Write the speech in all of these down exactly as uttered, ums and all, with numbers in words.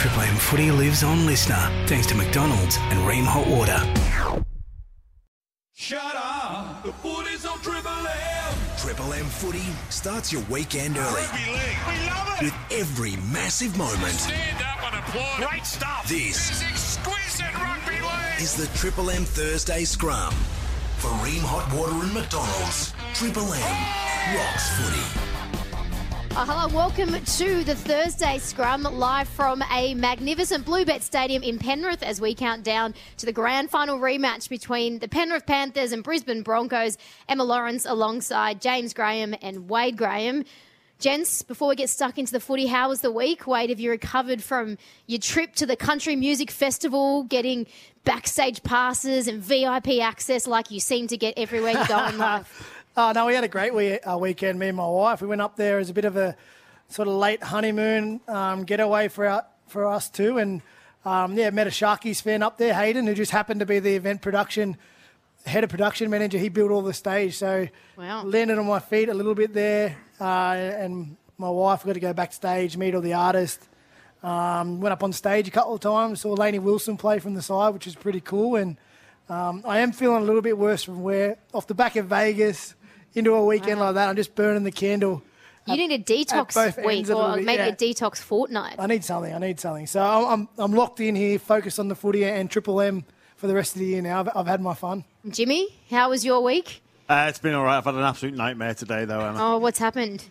Triple M Footy lives on Listener, thanks to McDonald's and Ream Hot Water. Shut up! The footy's on Triple M! Triple M Footy starts your weekend early. Rugby league, we love it! With every massive moment. Stand up and applaud. Great stuff! This, this is exquisite rugby league! Is the Triple M Thursday Scrum. For Ream Hot Water and McDonald's, Triple M rocks footy. Uh, hello, welcome to the Thursday Scrum, live from a magnificent Bluebet Stadium in Penrith as we count down to the grand final rematch between the Penrith Panthers and Brisbane Broncos. Emma Lawrence alongside James Graham and Wade Graham. Gents, before we get stuck into the footy, how was the week? Wade, have you recovered from your trip to the Country Music Festival, getting backstage passes and V I P access like you seem to get everywhere you go in life? Oh, no, we had a great wee- uh, weekend, me and my wife. We went up there as a bit of a sort of late honeymoon um, getaway for our, for us too. And, um, yeah, met a Sharkies fan up there, Hayden, who just happened to be the event production, head of production manager. He built all the stage. So wow. Landed on my feet a little bit there. Uh, and my wife got to go backstage, meet all the artists. Um, went up on stage a couple of times, saw Lainey Wilson play from the side, which was pretty cool. And um, I am feeling a little bit worse from where, off the back of Vegas, into a weekend wow. like that, I'm just burning the candle. You at, need a detox week or bit, maybe yeah. a detox fortnight. I need something. I need something. So I'm, I'm I'm locked in here, focused on the footy and Triple M for the rest of the year now. I've, I've had my fun. Jimmy, how was your week? Uh, it's been all right. I've had an absolute nightmare today, though, Emma. Oh, what's happened?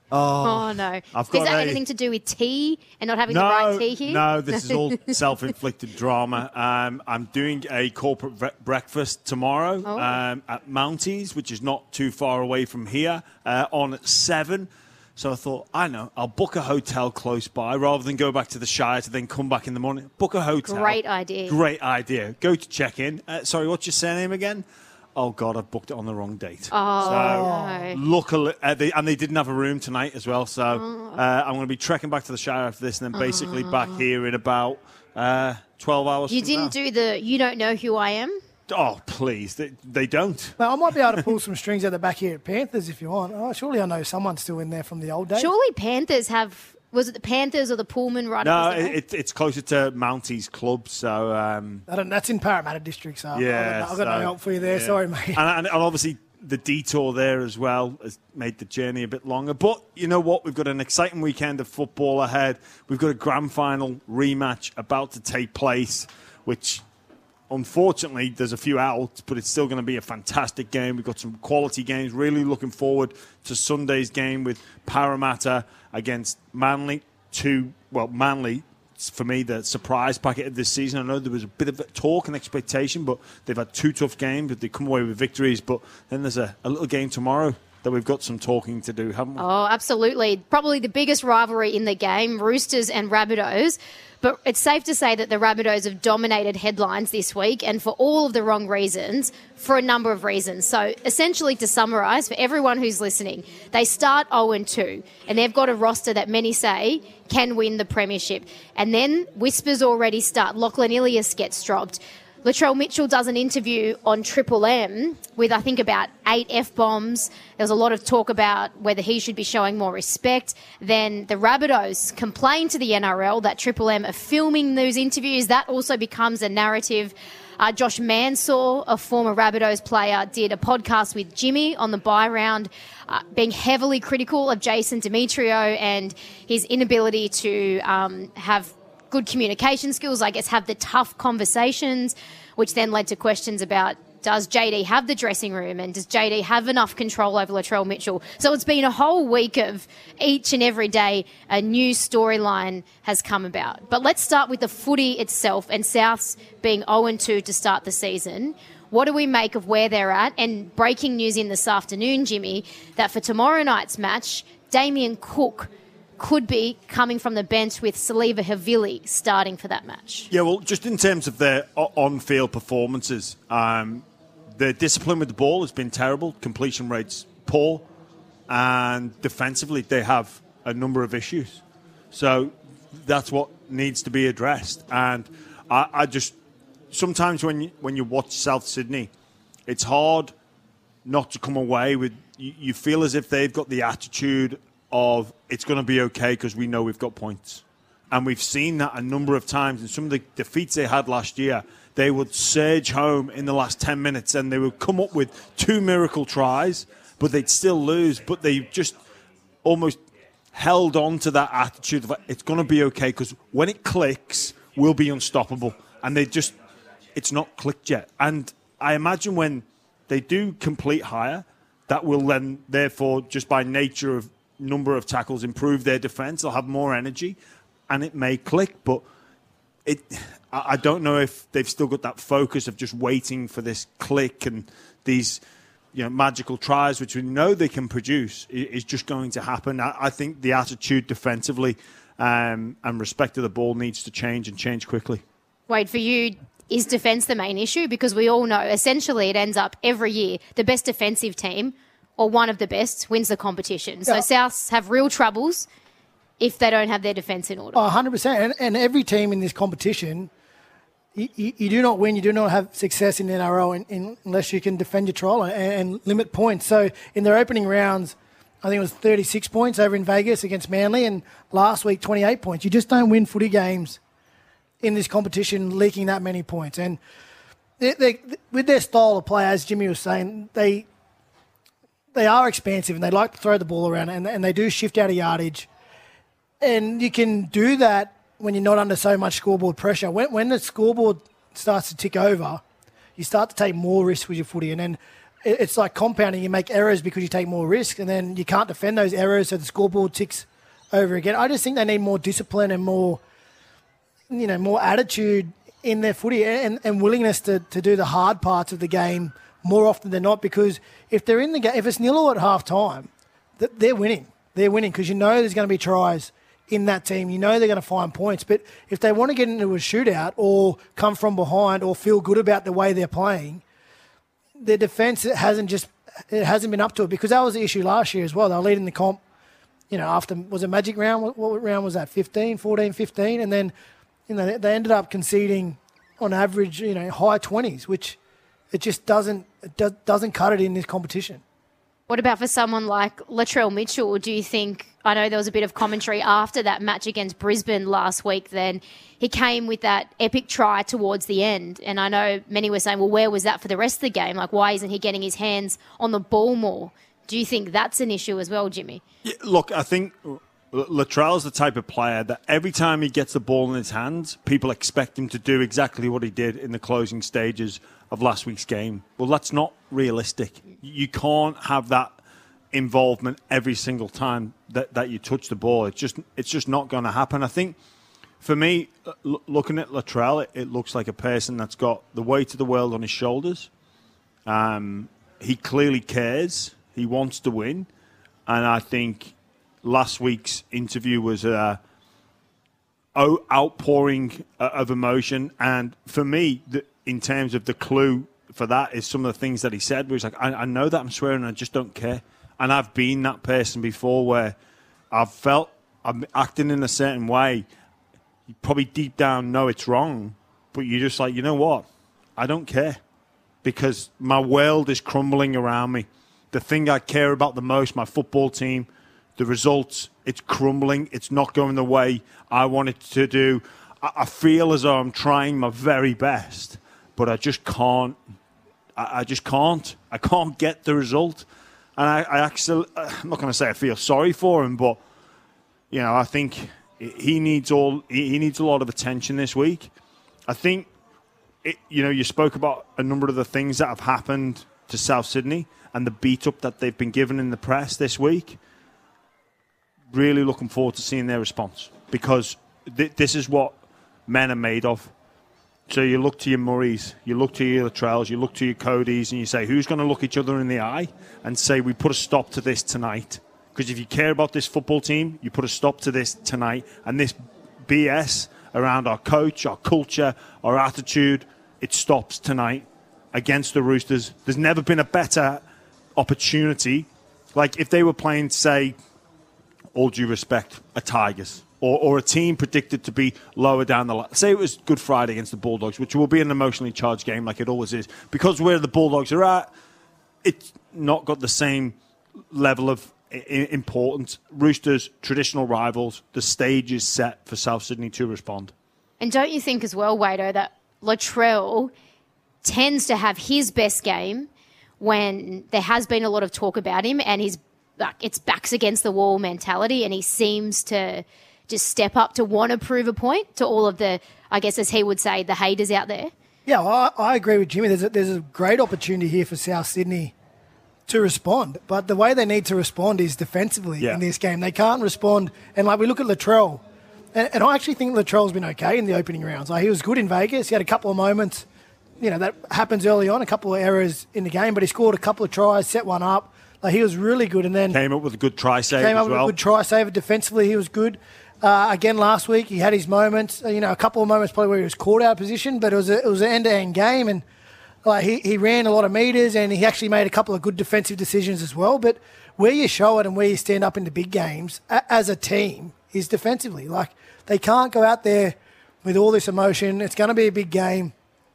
Oh, oh no. I've Is got that a... anything to do with tea and not having no, the right tea here? No, this is all self-inflicted drama. Um, I'm doing a corporate bre- breakfast tomorrow oh. um, at Mounties, which is not too far away from here, uh, on at seven. So I thought, I know, I'll book a hotel close by rather than go back to the Shire to then come back in the morning. Book a hotel. Great idea. Great idea. Go to check-in. Uh, sorry, what's your surname again? Oh, God, I've booked it on the wrong date. Oh, so, no. Luckily, uh, they, and they didn't have a room tonight as well. So oh. uh, I'm going to be trekking back to the Shire after this and then basically oh. back here in about uh, twelve hours You from didn't now. do the you don't know who I am? Oh, please. They, they don't. Well, I might be able to pull some strings at the back here at Panthers if you want. Oh, surely I know someone's still in there from the old days. Surely Panthers have... Was it the Panthers or the Pullman right? No, it, it's closer to Mounties Club, so... Um, I don't, that's in Parramatta District, so yeah, I've got, I've got so, no help for you there. Yeah. Sorry, mate. And, and, and obviously the detour there as well has made the journey a bit longer. But you know what? We've got an exciting weekend of football ahead. We've got a grand final rematch about to take place, which... Unfortunately, there's a few outs, but it's still going to be a fantastic game. We've got some quality games. Really looking forward to Sunday's game with Parramatta against Manly. Two, well, Manly, for me, the surprise packet of this season. I know there was a bit of talk and expectation, but they've had two tough games, but they come away with victories. But then there's a, a little game tomorrow that we've got some talking to do, haven't we? Oh, absolutely. Probably the biggest rivalry in the game, Roosters and Rabbitohs. But it's safe to say that the Rabbitohs have dominated headlines this week, and for all of the wrong reasons, for a number of reasons. So essentially, to summarise, for everyone who's listening, they start oh and two, and they've got a roster that many say can win the premiership. And then whispers already start. Lachlan Ilias gets dropped. Latrell Mitchell does an interview on Triple M with, I think, about eight F-bombs. There was a lot of talk about whether he should be showing more respect. Then the Rabbitohs complain to the N R L that Triple M are filming those interviews. That also becomes a narrative. Uh, Josh Mansour, a former Rabbitohs player, did a podcast with Jimmy on the bye round, uh, being heavily critical of Jason Demetrio and his inability to um, have good communication skills, I guess, have the tough conversations, which then led to questions about, does J D have the dressing room and does J D have enough control over Latrell Mitchell? So it's been a whole week of each and every day a new storyline has come about. But let's start with the footy itself and Souths being oh and two to start the season. What do we make of where they're at? And breaking news in this afternoon, Jimmy, that for tomorrow night's match, Damien Cook could be coming from the bench with Saliva Havili starting for that match. Yeah, well, just in terms of their on-field performances, um, their discipline with the ball has been terrible. Completion rates poor. And defensively, they have a number of issues. So that's what needs to be addressed. And I, I just... Sometimes when you, when you watch South Sydney, it's hard not to come away with... You, you feel as if they've got the attitude of it's going to be okay because we know we've got points. And we've seen that a number of times in some of the defeats they had last year. They would surge home in the last ten minutes and they would come up with two miracle tries, but they'd still lose. But they just almost held on to that attitude of it's going to be okay because when it clicks, we'll be unstoppable. And they just, it's not clicked yet. And I imagine when they do complete higher, that will then, therefore, just by nature of number of tackles, improve their defence. They'll have more energy. And it may click, but it. I don't know if they've still got that focus of just waiting for this click and these, you know, magical tries, which we know they can produce, is just going to happen. I think the attitude defensively um, and respect of the ball needs to change and change quickly. Wade, for you, is defence the main issue? Because we all know essentially it ends up every year the best defensive team or one of the best wins the competition. So yeah. Souths have real troubles if they don't have their defence in order. Oh, one hundred percent. And, and every team in this competition, you, you, you do not win, you do not have success in the N R L in, in, unless you can defend your trial and, and limit points. So in their opening rounds, I think it was thirty-six points over in Vegas against Manly, and last week twenty-eight points. You just don't win footy games in this competition leaking that many points. And they, they, with their style of play, as Jimmy was saying, they they are expansive and they like to throw the ball around and, and they do shift out of yardage. And you can do that when you're not under so much scoreboard pressure. When, when the scoreboard starts to tick over, you start to take more risks with your footy. And then it's like compounding. You make errors because you take more risk, and then you can't defend those errors, so the scoreboard ticks over again. I just think they need more discipline and more, you know, more attitude in their footy and, and willingness to, to do the hard parts of the game more often than not. Because if they're in the game, if it's nil at half time, they're winning. They're winning because you know there's going to be tries in that team. You know they're going to find points. But if they want to get into a shootout or come from behind or feel good about the way they're playing, their defence hasn't just it hasn't been up to it, because that was the issue last year as well. They were leading the comp, you know, after, was it Magic round? What, what round was that? fifteen, fourteen, fifteen? And then, you know, they ended up conceding on average, you know, high twenties, which it just doesn't it do, doesn't cut it in this competition. What about for someone like Latrell Mitchell? Do you think, I know there was a bit of commentary after that match against Brisbane last week, then he came with that epic try towards the end. And I know many were saying, well, where was that for the rest of the game? Like, why isn't he getting his hands on the ball more? Do you think that's an issue as well, Jimmy? Yeah, look, I think Latrell's the type of player that every time he gets the ball in his hands, people expect him to do exactly what he did in the closing stages of last week's game. Well, that's not realistic. You can't have that involvement every single time that, that you touch the ball. It's just it's just not going to happen. I think, for me, l- looking at Latrell, it, it looks like a person that's got the weight of the world on his shoulders. Um, he clearly cares. He wants to win. And I think last week's interview was a outpouring of emotion. And for me, the, in terms of the clue for that is some of the things that he said, where he's like, I, I know that I'm swearing, I just don't care. And I've been that person before where I've felt I'm acting in a certain way. You probably deep down know it's wrong, but you're just like, you know what? I don't care, because my world is crumbling around me. The thing I care about the most, my football team, the results, it's crumbling. It's not going the way I want it to do. I, I feel as though I'm trying my very best, but I just can't. I, I just can't. I can't get the result. And I, I actually, I'm not going to say I feel sorry for him, but, you know, I think he needs all he needs a lot of attention this week. I think, it, you know, you spoke about a number of the things that have happened to South Sydney and the beat up that they've been given in the press this week. Really looking forward to seeing their response, because th- this is what men are made of. So you look to your Murrays, you look to your Latrells, you look to your Codys, and you say, who's going to look each other in the eye and say, we put a stop to this tonight? Because if you care about this football team, you put a stop to this tonight. And this B S around our coach, our culture, our attitude, it stops tonight against the Roosters. There's never been a better opportunity. Like if they were playing, say, all due respect, a Tigers, or, or a team predicted to be lower down the line. Say it was Good Friday against the Bulldogs, which will be an emotionally charged game like it always is. Because where the Bulldogs are at, it's not got the same level of I- important. Roosters, traditional rivals. The stage is set for South Sydney to respond. And don't you think as well, Wado, that Latrell tends to have his best game when there has been a lot of talk about him and his like it's backs against the wall mentality, and he seems to just step up to want to prove a point to all of the, I guess as he would say, the haters out there? Yeah, well, I, I agree with Jimmy. There's a, there's a great opportunity here for South Sydney to respond, but the way they need to respond is defensively yeah. in this game. They can't respond, and like we look at Latrell, and, and I actually think Latrell's been okay in the opening rounds. Like he was good in Vegas. He had a couple of moments, you know, that happens early on, a couple of errors in the game, but he scored a couple of tries, set one up. Like he was really good, and then came up with a good try save. Came as up well. with a good try save. Defensively, he was good. Uh, again, last week he had his moments. You know, a couple of moments probably where he was caught out of position, but it was a, it was an end-to-end game, and like he, he ran a lot of meters, and he actually made a couple of good defensive decisions as well. But where you show it and where you stand up in the big games a, as a team is defensively. Like they can't go out there with all this emotion. It's going to be a big game,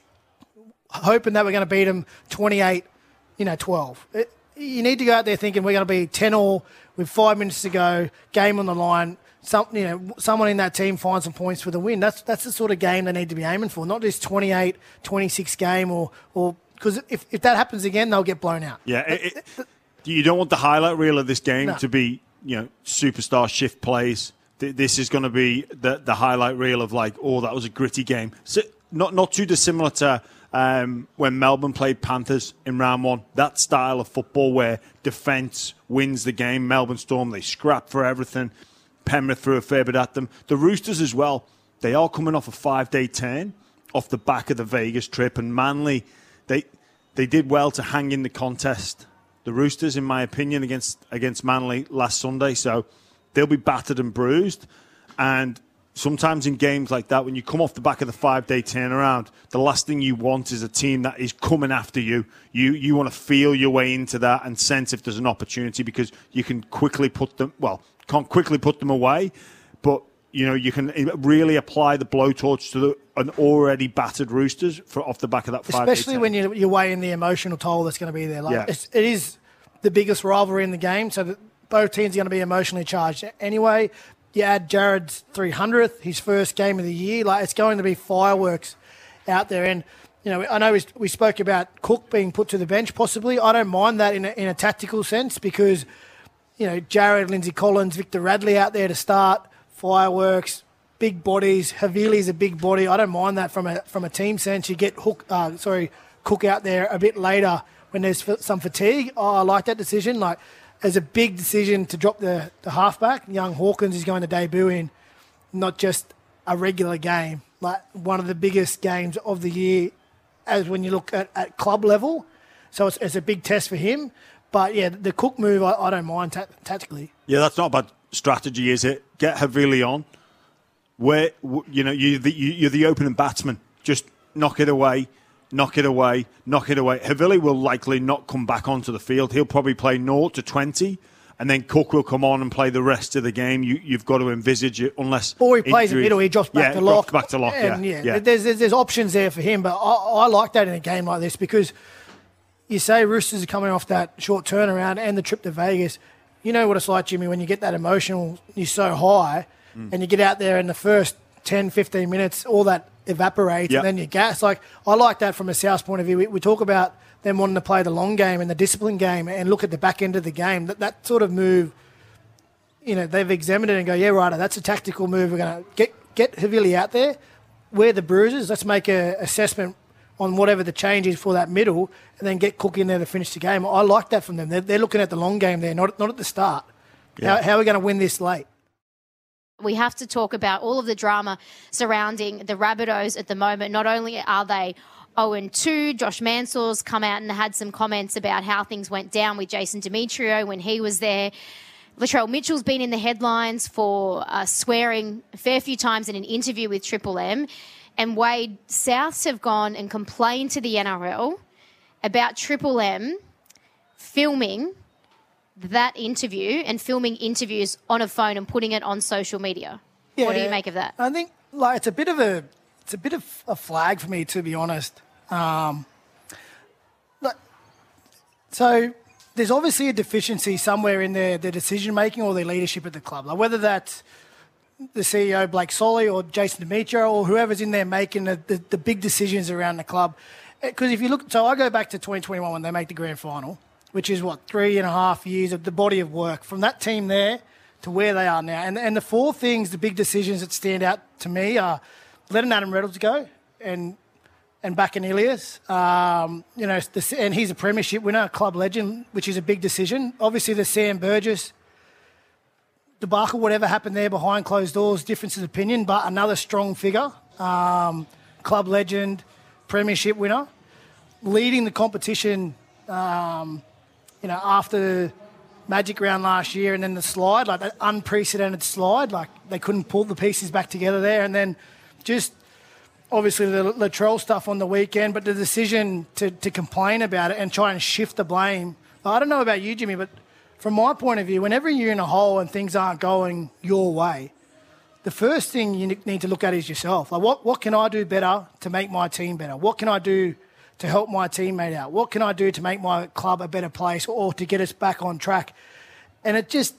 hoping that we're going to beat them twenty-eight, you know, twelve. It, you need to go out there thinking we're going to be ten all with five minutes to go, game on the line. Some, you know, someone in that team finds some points for the win. That's that's the sort of game they need to be aiming for, not this twenty-eight twenty-six game, or or because if, if that happens again, they'll get blown out. Yeah, it, it, you don't want the highlight reel of this game No. to be, you know, superstar shift plays. This is going to be the the highlight reel of like, oh, that was a gritty game. So not not too dissimilar to um, when Melbourne played Panthers in round one. That style of football where defence wins the game. Melbourne Storm, they scrap for everything. Penrith threw a fair bit at them. The Roosters as well, they are coming off a five-day turn off the back of the Vegas trip, and Manly, they they did well to hang in the contest. The Roosters, in my opinion, against against Manly last Sunday, so they'll be battered and bruised. And sometimes in games like that, when you come off the back of the five-day turnaround, the last thing you want is a team that is coming after you. You you want to feel your way into that and sense if there's an opportunity, because you can quickly put them, well, can't quickly put them away, but you know you can really apply the blowtorch to the, an already battered Roosters for off the back of that five. Especially when you, you're weighing the emotional toll that's going to be there. Like yeah. it's, it is the biggest rivalry in the game, so that both teams are going to be emotionally charged. Anyway, you add Jared's three hundredth, his first game of the year. Like it's going to be fireworks out there, and you know I know we, we spoke about Cook being put to the bench possibly. I don't mind that in a, in a tactical sense because. You know, Jared, Lindsay Collins, Victor Radley out there to start, fireworks, big bodies. Havili's a big body. I don't mind that from a from a team sense. You get Hook, uh, sorry, Cook out there a bit later when there's f- some fatigue. Oh, I like that decision. Like, as a big decision to drop the, the halfback. Young Hawkins is going to debut in not just a regular game, like one of the biggest games of the year as when you look at, at club level. So it's, it's a big test for him. But, yeah, the Cook move, I, I don't mind ta- tactically. Yeah, that's not bad strategy, is it? Get Havili on. Where, you know, you're the, you're the opening batsman. Just knock it away, knock it away, knock it away. Havili will likely not come back onto the field. He'll probably play zero to twenty, and then Cook will come on and play the rest of the game. You, you've got to envisage it, unless... Or he plays injuries. in middle, he drops back yeah, to lock. drops back to lock, and, yeah. yeah, yeah. There's, there's, there's options there for him, but I, I like that in a game like this because... You say Roosters are coming off that short turnaround and the trip to Vegas. You know what it's like, Jimmy, when you get that emotional, you're so high, mm. and you get out there in the first ten, fifteen minutes, all that evaporates, yep. and then you gas. Like, I like that from a South point of view. We, we talk about them wanting to play the long game and the discipline game and look at the back end of the game. That, that sort of move, you know, they've examined it and go, yeah, right, that's a tactical move. We're going to get, get Havili out there, wear the bruises, let's make an assessment on whatever the change is for that middle, and then get Cook in there to finish the game. I like that from them. They're, they're looking at the long game there, not, not at the start. Yeah. How, how are we going to win this late? We have to talk about all of the drama surrounding the Rabbitohs at the moment. Not only are they oh and two, Josh Mansour's come out and had some comments about how things went down with Jason Demetrio when he was there. Latrell Mitchell's been in the headlines for uh, swearing a fair few times in an interview with Triple M. And Wade, Souths have gone and complained to the N R L about Triple M filming that interview and filming interviews on a phone and putting it on social media. Yeah, what do you make of that? I think like it's a bit of a it's a bit of a flag for me, to be honest. Um, like, so there's obviously a deficiency somewhere in their, their decision-making or their leadership at the club. Like whether that's the C E O, Blake Solly, or Jason Demetrio, or whoever's in there making the, the, the big decisions around the club. Because if you look, so I go back to twenty twenty-one when they make the grand final, which is, what, three and a half years of the body of work from that team there to where they are now. And, and the four things, the big decisions that stand out to me are letting Adam Reynolds go and and backing Ilias. Um, you know, the, and he's a premiership winner, a club legend, which is a big decision. Obviously, the Sam Burgess debacle, whatever happened there behind closed doors, difference of opinion, but another strong figure, um, club legend, premiership winner, leading the competition, um, you know, after Magic round last year and then the slide, like that unprecedented slide, like they couldn't pull the pieces back together there. And then just obviously the Latrell stuff on the weekend, but the decision to, to complain about it and try and shift the blame. I don't know about you, Jimmy, but from my point of view, whenever you're in a hole and things aren't going your way, the first thing you need to look at is yourself. Like, what, what can I do better to make my team better? What can I do to help my teammate out? What can I do to make my club a better place or to get us back on track? And it just,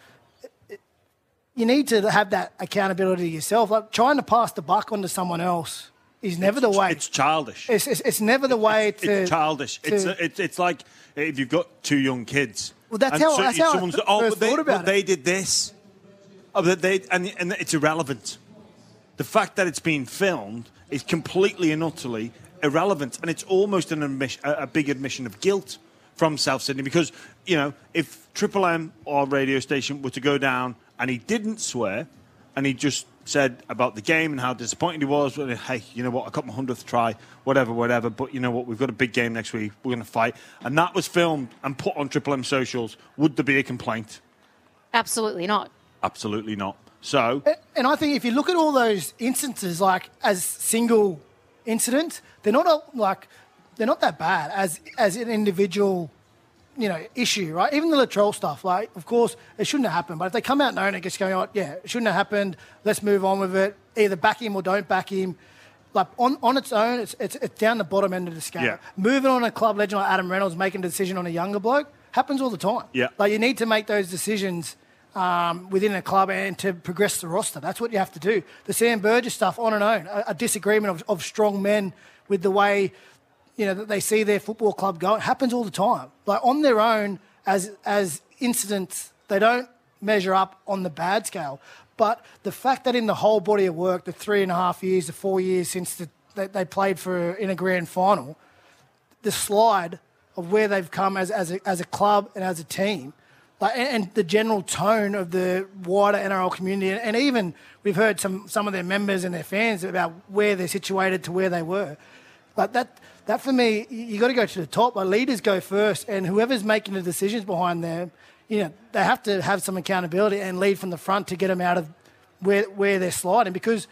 it, you need to have that accountability yourself. Like, trying to pass the buck onto someone else is never it's, the way. It's childish. It's, it's, it's never the way it's, to... It's childish. To, it's, a, it's it's like if you've got two young kids. Well, that's and how, so, that's how someone's, I oh, first but they, thought about but it. they did this. Oh, but they, and, and it's irrelevant. The fact that it's being filmed is completely and utterly irrelevant, and it's almost an admission, a big admission of guilt from South Sydney because, you know, if Triple M or radio station were to go down and he didn't swear and he just said about the game and how disappointed he was, well, hey, you know what, I got my hundredth try, whatever, whatever, but you know what, we've got a big game next week, we're going to fight, and that was filmed and put on Triple M socials, would there be a complaint? Absolutely not. Absolutely not. So, and I think if you look at all those instances, like as single incidents, they're not a, like they're not that bad as as an individual, you know, issue, right? Even the Latrell stuff, like of course it shouldn't have happened, but if they come out and own it, just going, oh, yeah, it shouldn't have happened. Let's move on with it. Either back him or don't back him. Like on, on its own, it's, it's it's down the bottom end of the scale. Yeah. Moving on a club legend like Adam Reynolds making a decision on a younger bloke happens all the time. Yeah. Like you need to make those decisions. Um, within a club and to progress the roster. That's what you have to do. The Sam Burgess stuff on and on, a, a disagreement of, of strong men with the way, you know, that they see their football club go. It happens all the time. Like on their own, as as incidents, they don't measure up on the bad scale. But the fact that in the whole body of work, the three and a half years, the four years since the, they, they played for in a grand final, the slide of where they've come as as a, as a club and as a team. Like, and the general tone of the wider N R L community, and even we've heard some, some of their members and their fans about where they're situated to where they were. Like that, that for me, you got to go to the top. Like leaders go first, and whoever's making the decisions behind them, you know, they have to have some accountability and lead from the front to get them out of where where they're sliding. Because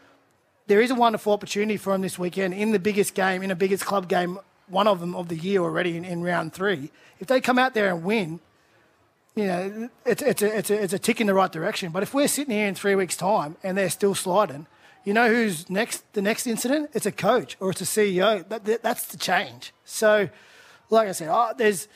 there is a wonderful opportunity for them this weekend in the biggest game, in a biggest club game, one of them of the year already in, in round three. If they come out there and win, you know, it's it's a, it's a it's a tick in the right direction. But if we're sitting here in three weeks' time and they're still sliding, you know who's next? The next incident? It's a coach or it's a C E O. That, that that's the change. So, like I said, oh, there's,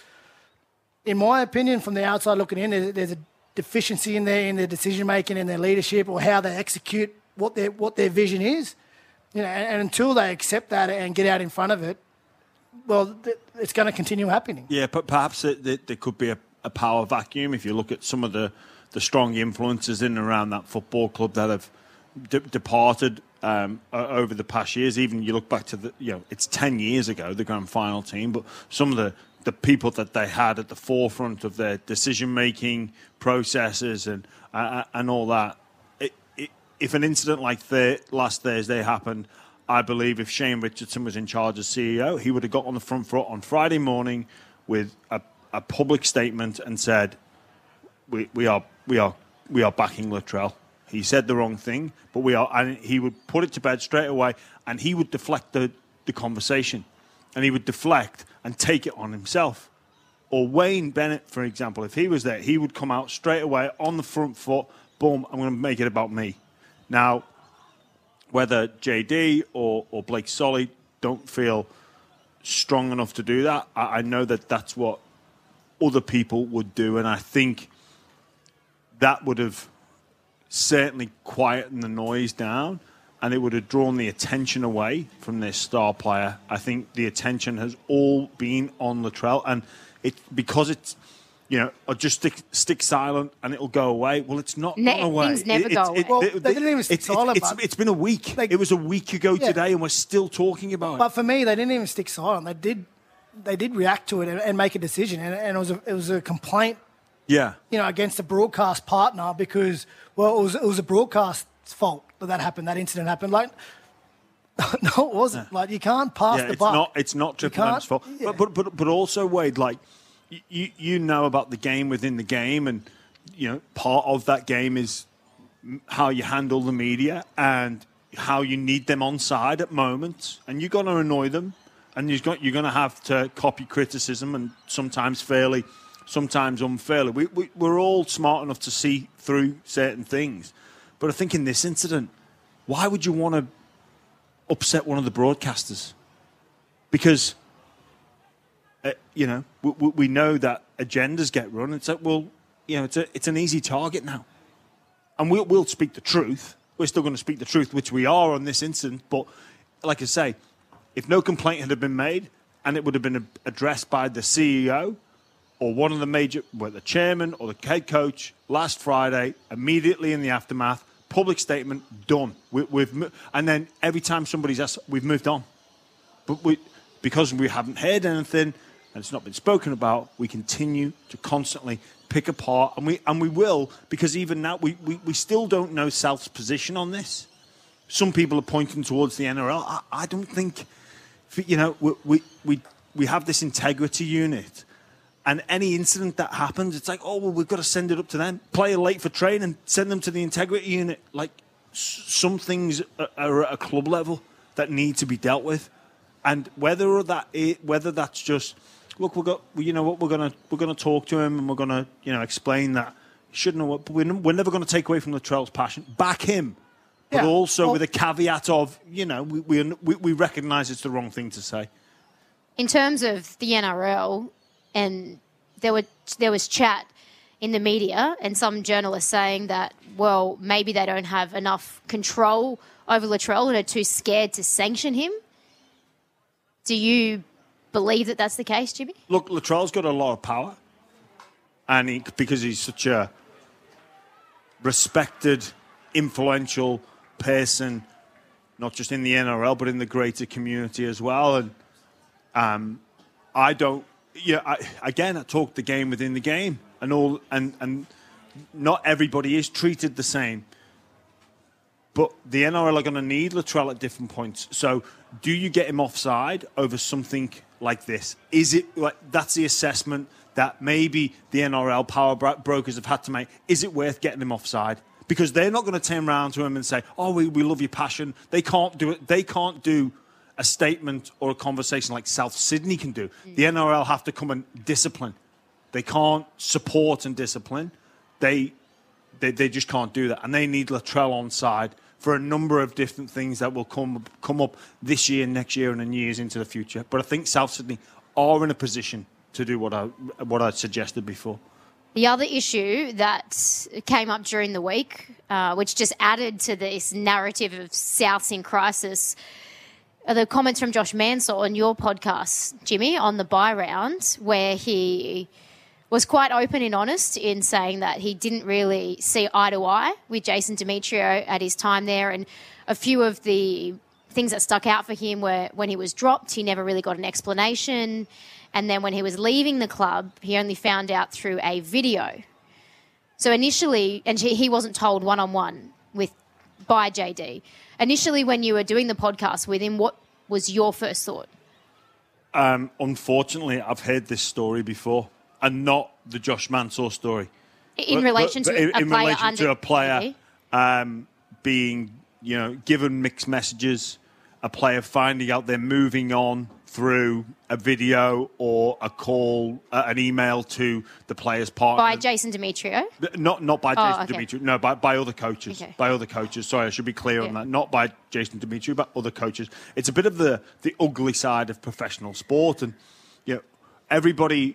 in my opinion, from the outside looking in, there's, there's a deficiency in their in their decision making, in their leadership, or how they execute what their what their vision is. You know, and, and until they accept that and get out in front of it, well, th- it's going to continue happening. Yeah, but perhaps it, it, there could be a. a power vacuum if you look at some of the, the strong influences in and around that football club that have de- departed um, over the past years. Even you look back to the, you know, it's ten years ago, the grand final team, but some of the, the people that they had at the forefront of their decision-making processes and uh, and all that. It, it, if an incident like the last Thursday happened, I believe if Shane Richardson was in charge as C E O, he would have got on the front foot on Friday morning with a a public statement and said, we, we are we are we are backing Latrell. He said the wrong thing, but we are, and he would put it to bed straight away, and he would deflect the, the conversation, and he would deflect and take it on himself. Or Wayne Bennett, for example, if he was there, he would come out straight away on the front foot, boom, I'm going to make it about me. Now, whether J D or, or Blake Solly don't feel strong enough to do that, I, I know that that's what other people would do. And I think that would have certainly quietened the noise down, and it would have drawn the attention away from this star player. I think the attention has all been on Latrell, and it because it's, you know, or just stick stick silent and it'll go away. Well, it's not ne- gone away. Things never it, go it, away. it, Well, it, they didn't even stick it's, silent, it's, but- it's been a week. Like- it was a week ago Yeah. today, and we're still talking about it. But for me, they didn't even stick silent. They did, they did react to it and, and make a decision, and, and it was a, it was a complaint, Yeah. you know, against a broadcast partner because, well, it was it was a broadcast's fault that that happened, that incident happened. Like, no, it wasn't. Like, you can't pass Yeah, the it's buck. not. It's not You Triple M's can't- fault. yeah. But, but but but also, Wade, like y- you you know about the game within the game, and you know part of that game is m- how you handle the media and how you need them on side at moments, and you're going to annoy them, and you've got you're going to have to copy criticism, and sometimes fairly, sometimes unfairly. We, we we're all smart enough to see through certain things, but I think in this incident, why would you want to upset one of the broadcasters? Because, uh, you know, we, we we know that agendas get run. It's like, well, you know, it's a, it's an easy target now. And we'll, we'll speak the truth. We're still going to speak the truth, which we are on this incident. But, like I say, if no complaint had been made and it would have been addressed by the C E O or one of the major, well, the chairman or the head coach last Friday, immediately in the aftermath, public statement, done. We, we've mo- and then every time somebody's asked, we've moved on. But we, because we haven't heard anything and it's not been spoken about, we continue to constantly pick apart, and we and we will, because even now we, we, we still don't know South's position on this. Some people are pointing towards the N R L. I, I don't think, you know, we, we we we have this integrity unit. And any incident that happens, it's like, oh, well, we've got to send it up to them. Player late for training, send them to the integrity unit. Like, s- some things are, are at a club level that need to be dealt with. And whether that i- whether that's just, look, we've got, you know what, we're gonna we're gonna talk to him and we're gonna, you know, explain that he shouldn't have. But we're, we're never going to take away from Latrell's passion. Back him, but Yeah, also well- with a caveat of, you know, we we, we we recognise it's the wrong thing to say. In terms of the N R L, and there were there was chat in the media and some journalists saying that, well, maybe they don't have enough control over Latrell and are too scared to sanction him. Do you believe that that's the case, Jimmy? Look, Latrell's got a lot of power, and he, because he's such a respected, influential person, not just in the N R L but in the greater community as well. And um, I don't. Yeah, I, again, I talked the game within the game, and all, and and not everybody is treated the same. But the N R L are going to need Latrell at different points. So, do you get him offside over something like this? Is it like that's the assessment that maybe the N R L power bro- brokers have had to make? Is it worth getting him offside? Because they're not going to turn around to him and say, "Oh, we, we love your passion." They can't do it. They can't do a statement or a conversation like South Sydney can do. Mm. The N R L have to come and discipline. They can't support and discipline. They, they they just can't do that. And they need Latrell on side for a number of different things that will come come up this year, next year, and in years into the future. But I think South Sydney are in a position to do what I what I suggested before. The other issue that came up during the week, uh, which just added to this narrative of South's in crisis, are the comments from Josh Mansell on your podcast, Jimmy, on the bye round, where he was quite open and honest in saying that he didn't really see eye to eye with Jason Demetrio at his time there. And a few of the things that stuck out for him were when he was dropped, he never really got an explanation. And then when he was leaving the club, he only found out through a video. So initially, and he wasn't told one-on-one with by J D. Initially, when you were doing the podcast with him, what was your first thought? Um, unfortunately, I've heard this story before, and not the Josh Mansour story. In But- relation but- to but a in player relation under to a player J D? um, being, you know, given mixed messages, a player finding out they're moving on through a video or a call, uh, an email to the player's partner. By Jason Demetrio? Not not by Oh, Jason okay. Demetrio. No, by, by other coaches. Okay. By other coaches. Sorry, I should be clear on Yeah. that. Not by Jason Demetrio, but other coaches. It's a bit of the, the ugly side of professional sport. And, you know, everybody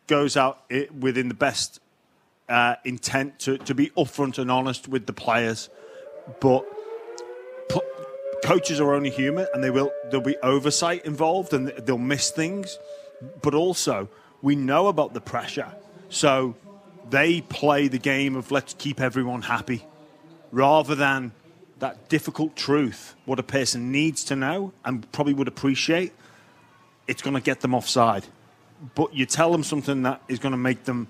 goes out it, within the best uh, intent to, to be upfront and honest with the players. But p- coaches are only human, and they will there'll be oversight involved, and they'll miss things. But also, we know about the pressure. So they play the game of let's keep everyone happy rather than that difficult truth, what a person needs to know and probably would appreciate. It's going to get them offside. But you tell them something that is going to make them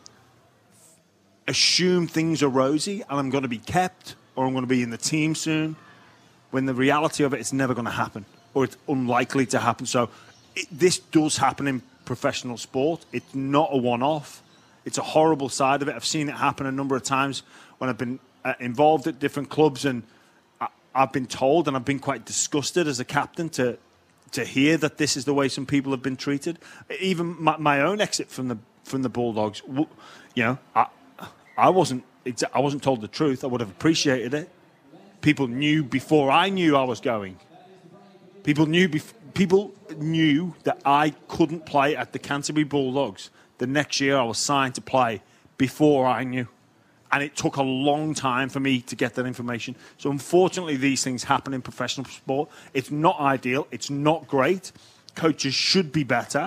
assume things are rosy and I'm going to be kept or I'm going to be in the team soon, when the reality of it, it's never going to happen or it's unlikely to happen. So it, this does happen in professional sport. It's not a one-off. It's a horrible side of it. I've seen it happen a number of times when I've been uh, involved at different clubs, and I, I've been told, and I've been quite disgusted as a captain to to hear that this is the way some people have been treated. Even my, my own exit from the from the Bulldogs, you know, I I wasn't I wasn't told the truth. I would have appreciated it. People knew before I knew I was going. People knew bef- people knew that I couldn't play at the Canterbury Bulldogs the next year I was signed to play before I knew. And it took a long time for me to get that information. So unfortunately, these things happen in professional sport. It's not ideal. It's not great. Coaches should be better.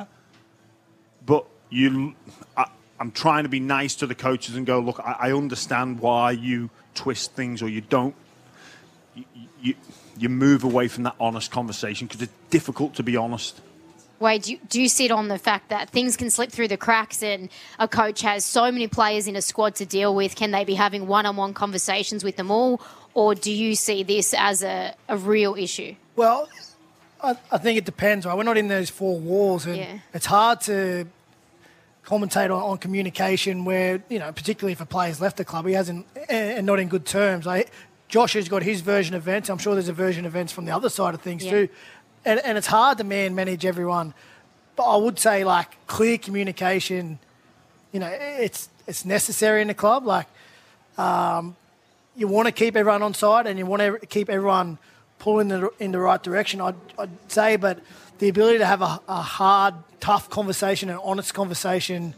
But you, I, I'm trying to be nice to the coaches and go, look, I, I understand why you twist things or you don't. You, you, you move away from that honest conversation because it's difficult to be honest. Wade, do you, do you sit on the fact that things can slip through the cracks and a coach has so many players in a squad to deal with? Can they be having one-on-one conversations with them all? Or do you see this as a, a real issue? Well, I, I think it depends. Right? We're not in those four walls. And yeah. It's hard to commentate on, on communication where, you know, particularly if a player's left the club, he hasn't, and not in good terms. Like, Josh has got his version of events. I'm sure there's a version of events from the other side of things yeah. too. And, and it's hard to man manage everyone. But I would say, like, clear communication, you know, it's it's necessary in the club. Like, um, you want to keep everyone on side and you want to keep everyone pulling the, in the right direction, I'd, I'd say. But the ability to have a, a hard, tough conversation, an honest conversation,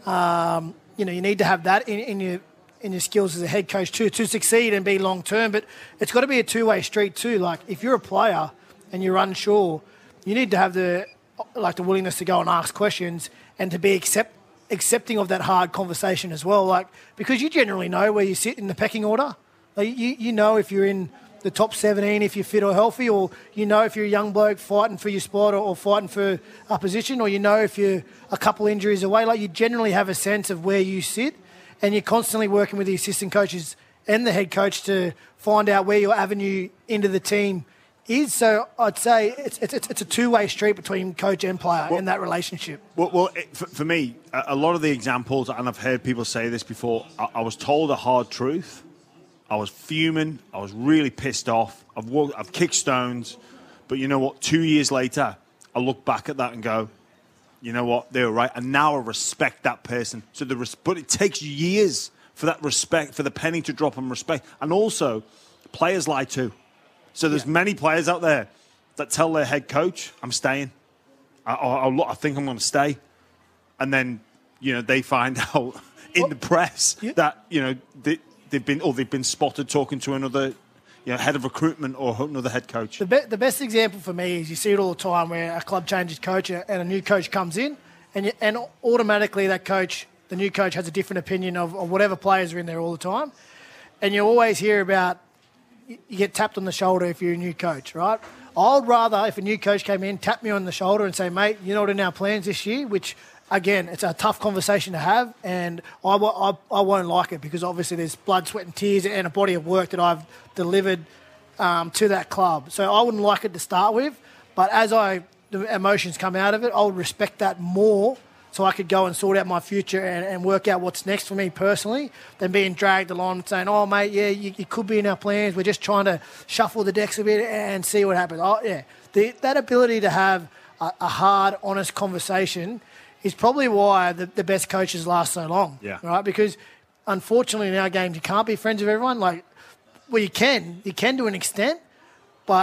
um, you know, you need to have that in, in your in your skills as a head coach too, to succeed and be long-term. But it's got to be a two-way street too. Like, if you're a player and you're unsure, you need to have the like the willingness to go and ask questions and to be accept, accepting of that hard conversation as well. Like, because you generally know where you sit in the pecking order. Like, you you know if you're in the top seventeen, if you're fit or healthy, or you know if you're a young bloke fighting for your spot or, or fighting for a position, or you know if you're a couple injuries away. Like, you generally have a sense of where you sit, and you're constantly working with the assistant coaches and the head coach to find out where your avenue into the team is. So I'd say it's it's, it's a two-way street between coach and player well, in that relationship. Well, well it, for, for me, a, a lot of the examples, and I've heard people say this before, I, I was told a hard truth. I was fuming. I was really pissed off. I've walked, I've kicked stones. But you know what? Two years later, I look back at that and go, you know what? They were right. And now I respect that person. So the res- But it takes years for that respect, for the penny to drop and respect. And also, players lie too. So there's yeah. many players out there that tell their head coach, I'm staying. I, I, I think I'm going to stay. And then, you know, they find out in well, the press yeah. that, you know, they, they've been or they've been spotted talking to another, you know, head of recruitment or another head coach. The, be- the best example for me is you see it all the time where a club changes coach and a new coach comes in and you, and automatically that coach, the new coach has a different opinion of, of whatever players are in there all the time. And you always hear about you get tapped on the shoulder if you're a new coach, right? I'd rather, if a new coach came in, tap me on the shoulder and say, mate, you're not in our plans this year, which, again, it's a tough conversation to have, and I, I, I won't like it because obviously there's blood, sweat and tears and a body of work that I've delivered um, to that club. So I wouldn't like it to start with, but as I the emotions come out of it, I would respect that more so I could go and sort out my future and, and work out what's next for me personally than being dragged along and saying, oh, mate, yeah, you, you could be in our plans. We're just trying to shuffle the decks a bit and see what happens. Oh, yeah, the, that ability to have a, a hard, honest conversation is probably why the, the best coaches last so long, yeah. right? Because unfortunately in our games you can't be friends with everyone. Like, well, you can. You can to an extent, but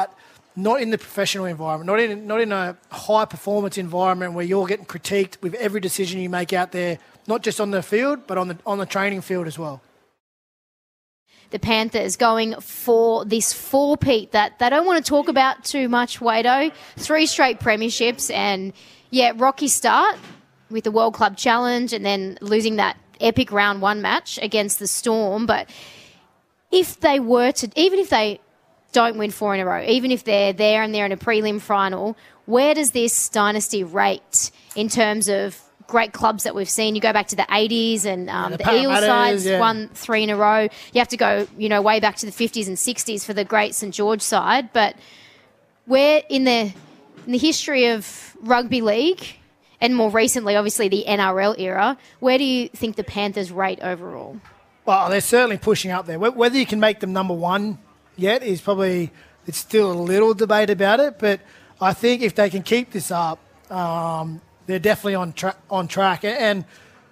not in the professional environment, not in not in a high performance environment where you're getting critiqued with every decision you make out there, not just on the field but on the on the training field as well. The Panthers going for this four-peat that they don't want to talk about too much, Wado. Three straight premierships and, yeah, rocky start with the World Club Challenge and then losing that epic round one match against the Storm. But if they were to, even if they don't win four in a row, even if they're there and they're in a prelim final, where does this dynasty rate in terms of great clubs that we've seen? You go back to the eighties and um, yeah, the the Eel sides yeah. won three in a row. You have to go, you know, way back to the fifties and sixties for the great St George side. But where in the in the history of rugby league, and more recently, obviously, the N R L era, where do you think the Panthers rate overall? Well, they're certainly pushing up there. Whether you can make them number one yet is probably, it's still a little debate about it. But I think if they can keep this up, um, they're definitely on, tra- on track. And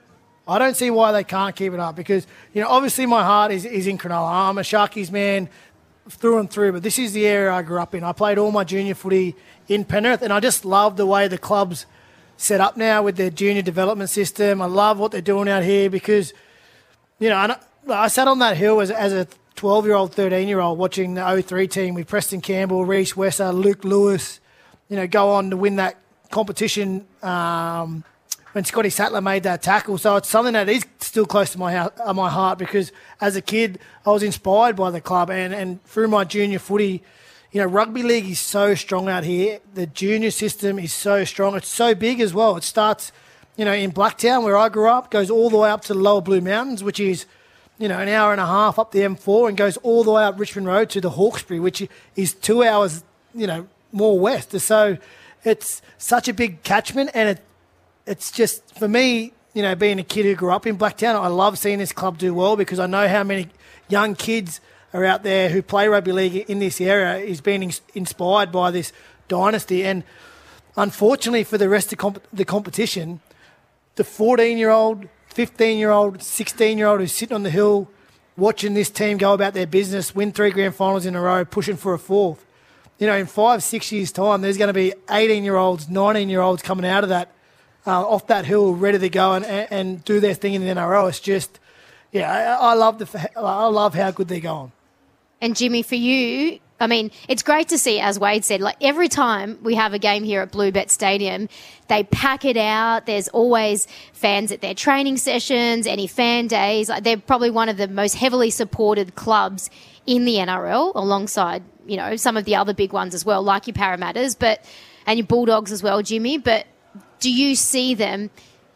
I don't see why they can't keep it up because, you know, obviously my heart is, is in Cronulla. I'm a Sharkies man through and through, but this is the area I grew up in. I played all my junior footy in Penrith, and I just love the way the club's set up now with their junior development system. I love what they're doing out here because, you know, I, I sat on that hill as, as a twelve-year-old, thirteen-year-old watching the oh three team with Preston Campbell, Reece Wesser, Luke Lewis, you know, go on to win that competition um, when Scotty Sattler made that tackle. So it's something that is still close to my uh, my heart because as a kid I was inspired by the club and, and through my junior footy, you know, rugby league is so strong out here. The junior system is so strong. It's so big as well. It starts, you know, in Blacktown where I grew up, goes all the way up to the Lower Blue Mountains, which is, you know, an hour and a half up the M four and goes all the way up Richmond Road to the Hawkesbury, which is two hours, you know, more west. So it's such a big catchment and it, it's just, for me, you know, being a kid who grew up in Blacktown, I love seeing this club do well because I know how many young kids are out there who play rugby league in this area is being inspired by this dynasty. And unfortunately for the rest of comp- the competition, the fourteen-year-old, fifteen-year-old, sixteen-year-old who's sitting on the hill watching this team go about their business, win three grand finals in a row, pushing for a fourth. You know, in five, six years' time, there's going to be eighteen-year-olds, nineteen-year-olds coming out of that, uh, off that hill, ready to go and, and do their thing in the N R L. It's just, yeah, I, I love the, I love how good they're going. And Jimmy, for you, I mean, it's great to see, as Wade said, like every time we have a game here at Bluebet Stadium, they pack it out. There's always fans at their training sessions, any fan days. Like, they're probably one of the most heavily supported clubs in the N R L, alongside, you know, some of the other big ones as well, like your Parramatters, but and your Bulldogs as well, Jimmy. But do you see them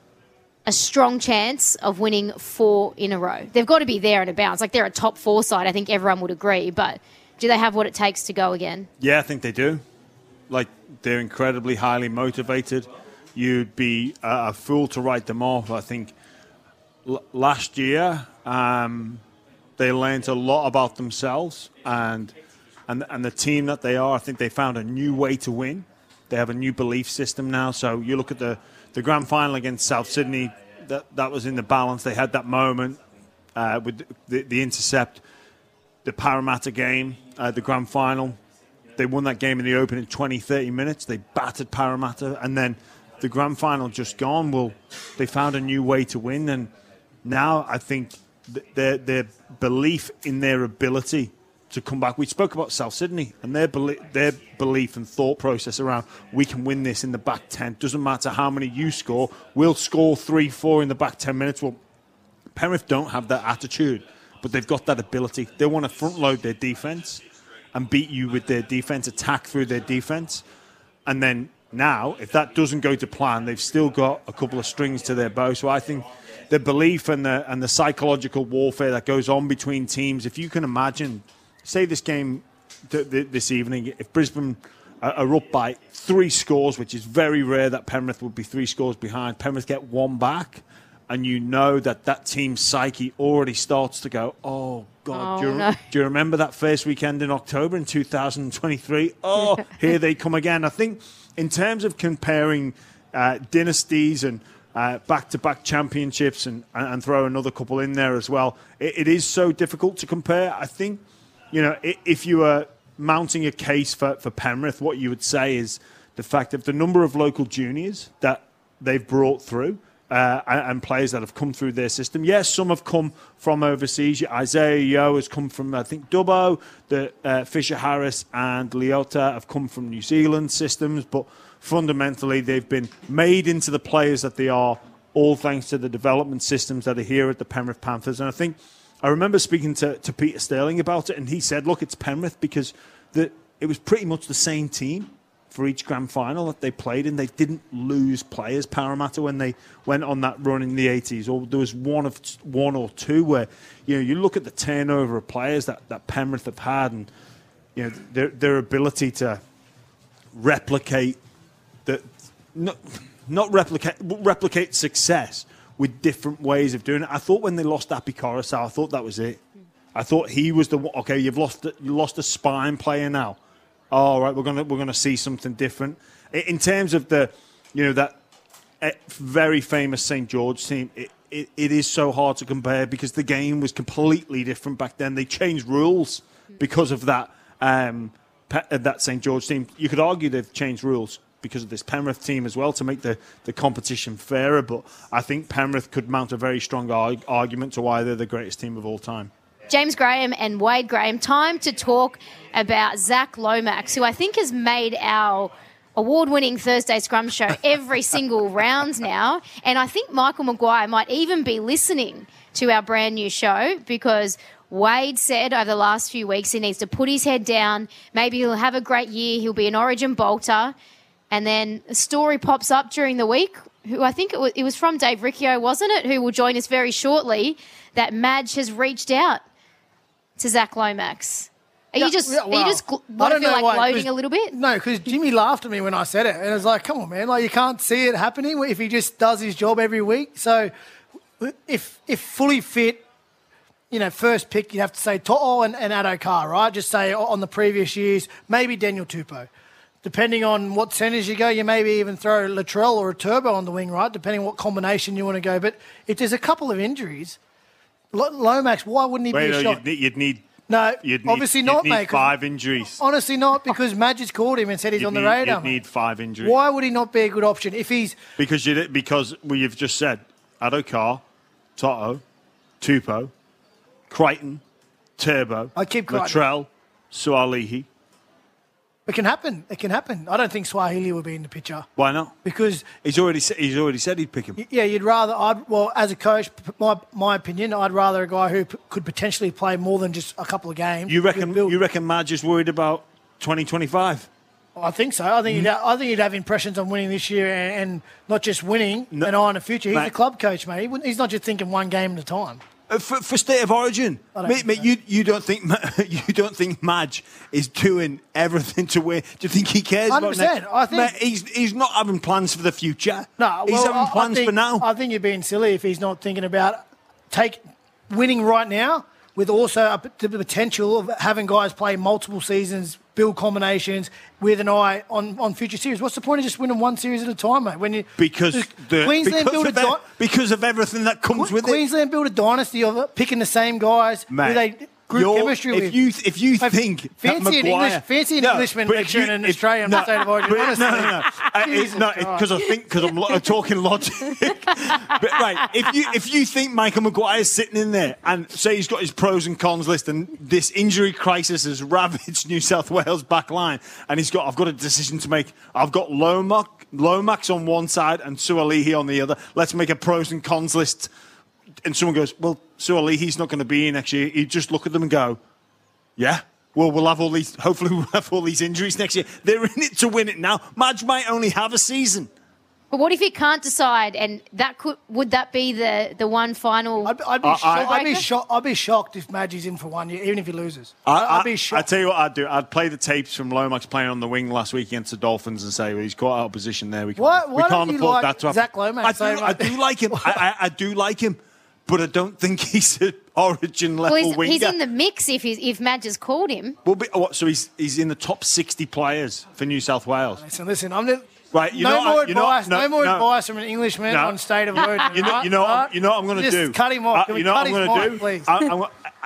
a strong chance of winning four in a row? They've got to be there and about. It's like they're a top four side. I think everyone would agree. But do they have what it takes to go again? Yeah, I think they do. Like, they're incredibly highly motivated. You'd be a, a fool to write them off. I think l- last year um, they learned a lot about themselves and, and and the team that they are. I think they found a new way to win. They have a new belief system now. So you look at the The grand final against South Sydney, that that was in the balance. They had that moment uh, with the, the intercept. The Parramatta game, uh, the grand final, they won that game in the open in twenty, thirty minutes. They battered Parramatta. And then the grand final just gone. Well, they found a new way to win. And now I think th- their, their belief in their ability to come back. We spoke about South Sydney and their belie- their belief and thought process around we can win this in the back ten. Doesn't matter how many you score. We'll score three, four in the back ten minutes. Well, Penrith don't have that attitude, but they've got that ability. They want to front load their defence and beat you with their defence, attack through their defence. And then now, if that doesn't go to plan, they've still got a couple of strings to their bow. So I think the belief and the and the psychological warfare that goes on between teams, if you can imagine, say this game th- th- this evening, if Brisbane are up by three scores, which is very rare that Penrith would be three scores behind, Penrith get one back, and you know that that team's psyche already starts to go, oh, God, oh, do, you, no. do you remember that first weekend in October in two thousand twenty-three? Oh, here they come again. I think in terms of comparing uh, dynasties and uh, back-to-back championships and, and throw another couple in there as well, it, it is so difficult to compare. I think, you know, if you were mounting a case for, for Penrith, what you would say is the fact of the number of local juniors that they've brought through uh, and, and players that have come through their system. Yes, some have come from overseas. Isaiah Yeo has come from, I think, Dubbo. The uh, Fisher Harris and Leota have come from New Zealand systems, but fundamentally they've been made into the players that they are, all thanks to the development systems that are here at the Penrith Panthers. And I think I remember speaking to, to Peter Sterling about it, and he said, look, it's Penrith because the, it was pretty much the same team for each grand final that they played in. They didn't lose players, Parramatta, when they went on that run in the eighties. Or there was one of one or two where, you know, you look at the turnover of players that, that Penrith have had, and you know their their ability to replicate the not not replicate replicate success with different ways of doing it. I thought when they lost Api Coruscant, I thought that was it. I thought he was the one. Okay, you've lost you lost a spine player now. All right, we're gonna we're gonna see something different in terms of the, you know, that very famous Saint George team. It, it, it is so hard to compare because the game was completely different back then. They changed rules because of that um, that Saint George team. You could argue they've changed rules because of this Penrith team as well to make the, the competition fairer. But I think Penrith could mount a very strong arg- argument to why they're the greatest team of all time. James Graham and Wade Graham, time to talk about Zach Lomax, who I think has made our award-winning Thursday Scrum show every single round now. And I think Michael Maguire might even be listening to our brand new show because Wade said over the last few weeks he needs to put his head down. Maybe he'll have a great year. He'll be an Origin bolter. And then a story pops up during the week, who I think it was, it was from Dave Riccio, wasn't it, who will join us very shortly, that Madge has reached out to Zach Lomax. Are Yeah, you just, yeah, well, are you just gl- I want to don't feel know like why, gloating 'cause- a little bit? No, because Jimmy laughed at me when I said it, and I was like, "Come on, man! Like you can't see it happening if he just does his job every week." So, if if fully fit, you know, first pick, you'd have to say To'o and, and Addo-Carr, right? Just say on the previous years, maybe Daniel Tupou. Depending on what centres you go, you maybe even throw Latrell or a Turbo on the wing, right? Depending on what combination you want to go. But if there's a couple of injuries, Lomax, why wouldn't he Wait, be no, a shot? you'd need, you'd need No, you'd need, obviously you'd not, need mate. 'cause- five injuries. Honestly not, because Madge has called him and said he's You'd on the need, radar. You'd mate. need five injuries. Why would he not be a good option if he's... Because you because well, you've just said Addo-Carr, Toto, Tupou, Crichton, Turbo, I'd keep Crichton. Latrell, Sualihi. It can happen. It can happen. I don't think Swahili will be in the picture Why not? because, He's already sa- he's already said he'd pick him. yeah, you'd rather... I'd, well, as a coach, my my opinion, I'd rather a guy who p- could potentially play more than just a couple of games. You reckon Build- you reckon Madge is worried about twenty twenty-five? I think so. I think, he'd, ha- I think he'd have impressions on winning this year and, and not just winning, No. an eye on the future. He's Mate. a club coach, mate. He wouldn't- He's not just thinking one game at a time. Uh, for, for State of Origin, I don't mate, think mate, so. you you don't think Ma- you don't think Madge is doing everything to win? Do you think he cares one hundred about percent. next? I think- Mate, he's he's not having plans for the future. No, he's well, having I- I plans think- for now. I think you're being silly if he's not thinking about take winning right now with also a, the potential of having guys play multiple seasons, build combinations with an eye on, on future series. What's the point of just winning one series at a time, mate? When you because the, Queensland because, built a of, e- di- because of everything that comes with it. Queensland built a dynasty of picking the same guys Mate, who they group you're- chemistry if with. you if you Mate, think that fancy an Maguire, English, fancy an No, Englishman but if lecturing you- an if- Australian no, on State of Origin. but- Honestly, no, no, no. Uh, Jesus it- no, Christ. because I think because I'm, lo- I'm talking logic. But right, if you if you think Michael Maguire is sitting in there and say he's got his pros and cons list and this injury crisis has ravaged New South Wales back line and he's got I've got a decision to make. I've got Lomax, Lomax on one side and Sualihi on the other. Let's make a pros and cons list. And someone goes, well, Sualihi's not going to be here next year. You just look at them and go, yeah. Well, we'll have all these. Hopefully, we'll have all these injuries next year. They're in it to win it now. Madge might only have a season. But what if he can't decide? And that could would that be the, the one final? I'd, I'd be I- shocked. I'd be Breaker? shocked. I'd be shocked if Maggie's in for one year, even if he loses. I, I'd I, be I shocked. tell you what I'd do. I'd play the tapes from Lomax playing on the wing last week against the Dolphins and say, well, he's got out of position there. We can't, Why- we why can't don't you afford like that to happen. Zach Lomax I so do, much? I do like him. I, I, I do like him. But I don't think he's an Origin level well, he's, winger. he's in the mix if he's, if Madge has called him. Well, be, what, so he's he's in the top sixty players for New South Wales. Listen, listen. I'm the, Right, you no know, more I- you know- advice. no, no, more no. advice from an Englishman No. on State of Origin. You know, right? you know, Right? you know what I'm going to Just do. cut him off. Uh, Can you we know cut what I'm his going mic, to do? please? I, I'm, I,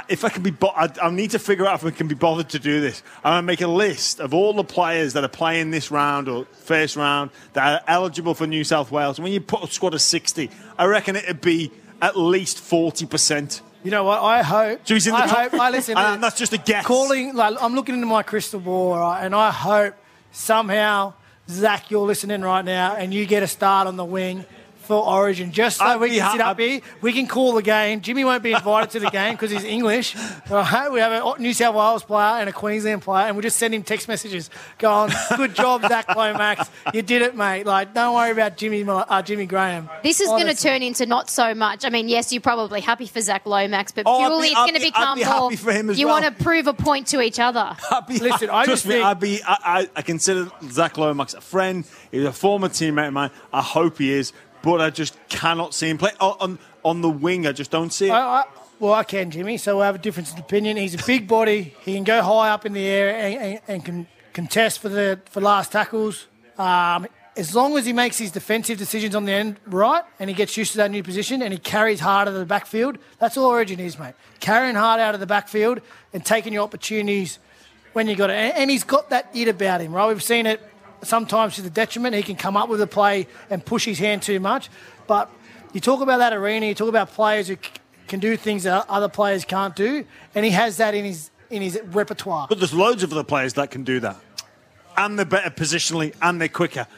if I can be, bo- I, I need to figure out if I can be bothered to do this. I'm going to make a list of all the players that are playing this round or first round that are eligible for New South Wales. And when you put a squad of sixty, I reckon it'd be at least forty percent. You know what? I hope. So he's in the I top- hope. I listen. and that's just a guess. Calling. Like, I'm looking into my crystal ball, right, and I hope somehow, Zach, you're listening right now, and you get a start on the wing for Origin, just so I'd we be can ha- sit up I'd- here. We can call the game. Jimmy won't be invited to the game because he's English. Right? We have a New South Wales player and a Queensland player, and we'll just send him text messages going, "Good job, Zach Lomax. You did it, mate. Like, don't worry about Jimmy uh, Jimmy Graham." This is going to Honestly. turn into not so much. I mean, yes, you're probably happy for Zach Lomax, but Oh, I'd purely be- it's I'd going to be- I'd become be more. happy for him as you well. want to prove a point to each other. I'd be, Listen, I trust just me, think- I'd be, I, I, I consider Zach Lomax a friend. He's a former teammate of mine. I hope he is, but I just cannot see him play oh, on on the wing. I just don't see it. I, I, well, I can, Jimmy, so we have a difference of opinion. He's a big body. He can go high up in the air and, and, and can contest for the for last tackles. Um, as long as he makes his defensive decisions on the end right and he gets used to that new position and he carries hard out of the backfield, that's all Origin is, mate. Carrying hard out of the backfield and taking your opportunities when you got it. And, and he's got that it about him, right? We've seen it sometimes to the detriment. He can come up with a play and push his hand too much. But you talk about that arena, you talk about players who c- can do things that other players can't do, and he has that in his in his repertoire. But there's loads of other players that can do that. And they're better positionally and they're quicker.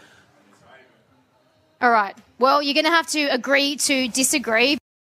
All right. Well, you're going to have to agree to disagree.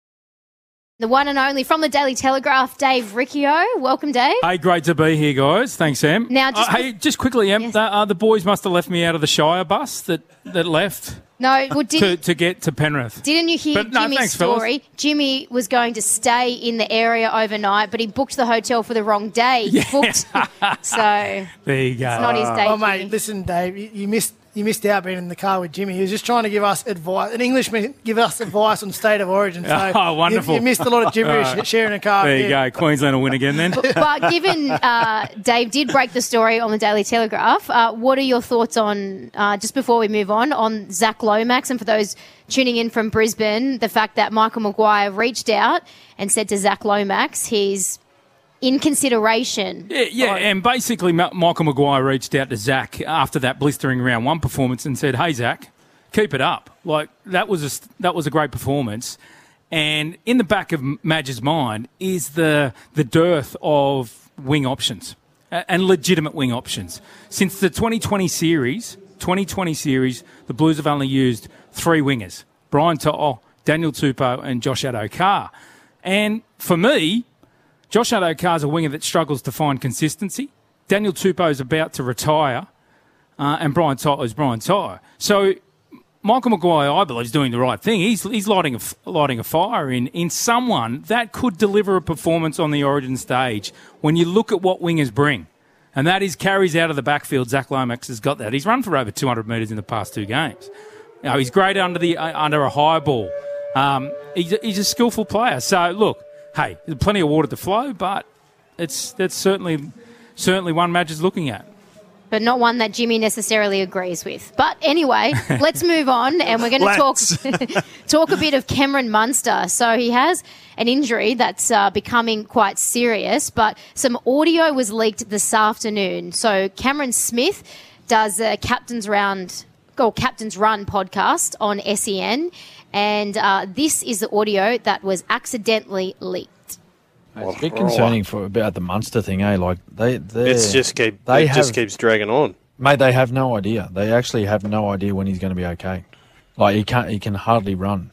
The one and only from the Daily Telegraph, Dave Riccio. Welcome, Dave. Hey, great to be here, guys. Thanks, Em. Now, just Uh, hey, just quickly, Em, Yes. the, uh, the boys must have left me out of the Shire bus that, that left No, well, did, to, to get to Penrith. didn't you hear But no, Jimmy's thanks, fellas. story? Jimmy was going to stay in the area overnight, but he booked the hotel for the wrong day. He booked, so There you go. it's not his day. Oh, mate, Jimmy. listen, Dave, you, you missed you missed out being in the car with Jimmy. He was just trying to give us advice, an Englishman give us advice on state of origin. So Oh, wonderful. You, you missed a lot of gibberish sharing a car. There you with go. Queensland will win again then. But given uh, Dave did break the story on the Daily Telegraph, uh, what are your thoughts on, uh, just before we move on, on Zach Lomax? And for those tuning in from Brisbane, the fact that Michael Maguire reached out and said to Zach Lomax he's in consideration. Yeah, yeah, and basically Ma- Michael Maguire reached out to Zach after that blistering round one performance and said, "Hey Zach, keep it up. Like that was a st- that was a great performance." And in the back of Madge's mind is the the dearth of wing options uh, and legitimate wing options. Since the twenty twenty series, twenty twenty series, the Blues have only used three wingers: Brian To'o, Daniel Tupou, and Josh Addo-Carr. And for me, Josh Addo-Carr is a winger that struggles to find consistency. Daniel Tupou is about to retire, uh, and Brian To'o is Brian To'o. So Michael Maguire, I believe, is doing the right thing. He's he's lighting a f- lighting a fire in in someone that could deliver a performance on the Origin stage. When you look at what wingers bring, and that is carries out of the backfield. Zach Lomax has got that. He's run for over two hundred metres in the past two games. Now, he's great under the uh, under a high ball. Um, he's, a, he's a skillful player. So look. Hey, there's plenty of water to flow, but it's that's certainly certainly one Madge is looking at. But not one that Jimmy necessarily agrees with. But anyway, let's move on, and we're going to talk talk a bit of Cameron Munster. So he has an injury that's uh, becoming quite serious, but some audio was leaked this afternoon. So Cameron Smith does a Captain's Round or Captain's Run podcast on S E N, and uh, this is the audio that was accidentally leaked. It's a bit concerning for about the Munster thing, eh? Like they, It's just keep. They it have, just keeps dragging on. mate. They have no idea. They actually have no idea when he's going to be okay. Like he can't. He can hardly run.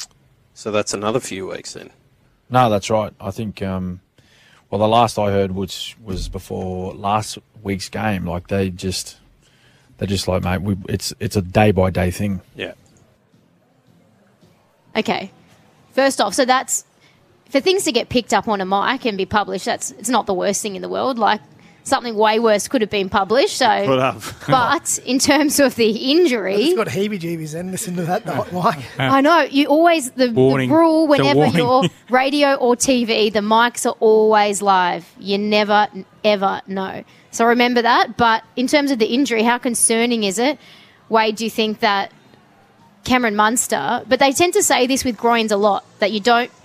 So that's another few weeks then. No, that's right. I think. Um, well, the last I heard, which was before last week's game, like they just, they're just like, mate. We, it's it's a day by day thing. Yeah. Okay. First off, so that's for things to get picked up on a mic and be published. That's it's not the worst thing in the world. Like something way worse could have been published. So, Could have. but in terms of the injury, It's got heebie-jeebies then. Listen to that, the hot mic. I know you always the, the Warning. rule It's a whenever warning. you're radio or T V, the mics are always live. You never ever know. So remember that. But in terms of the injury, how concerning is it? Wade, do you think that Cameron Munster? But they tend to say this with groins a lot, that you don't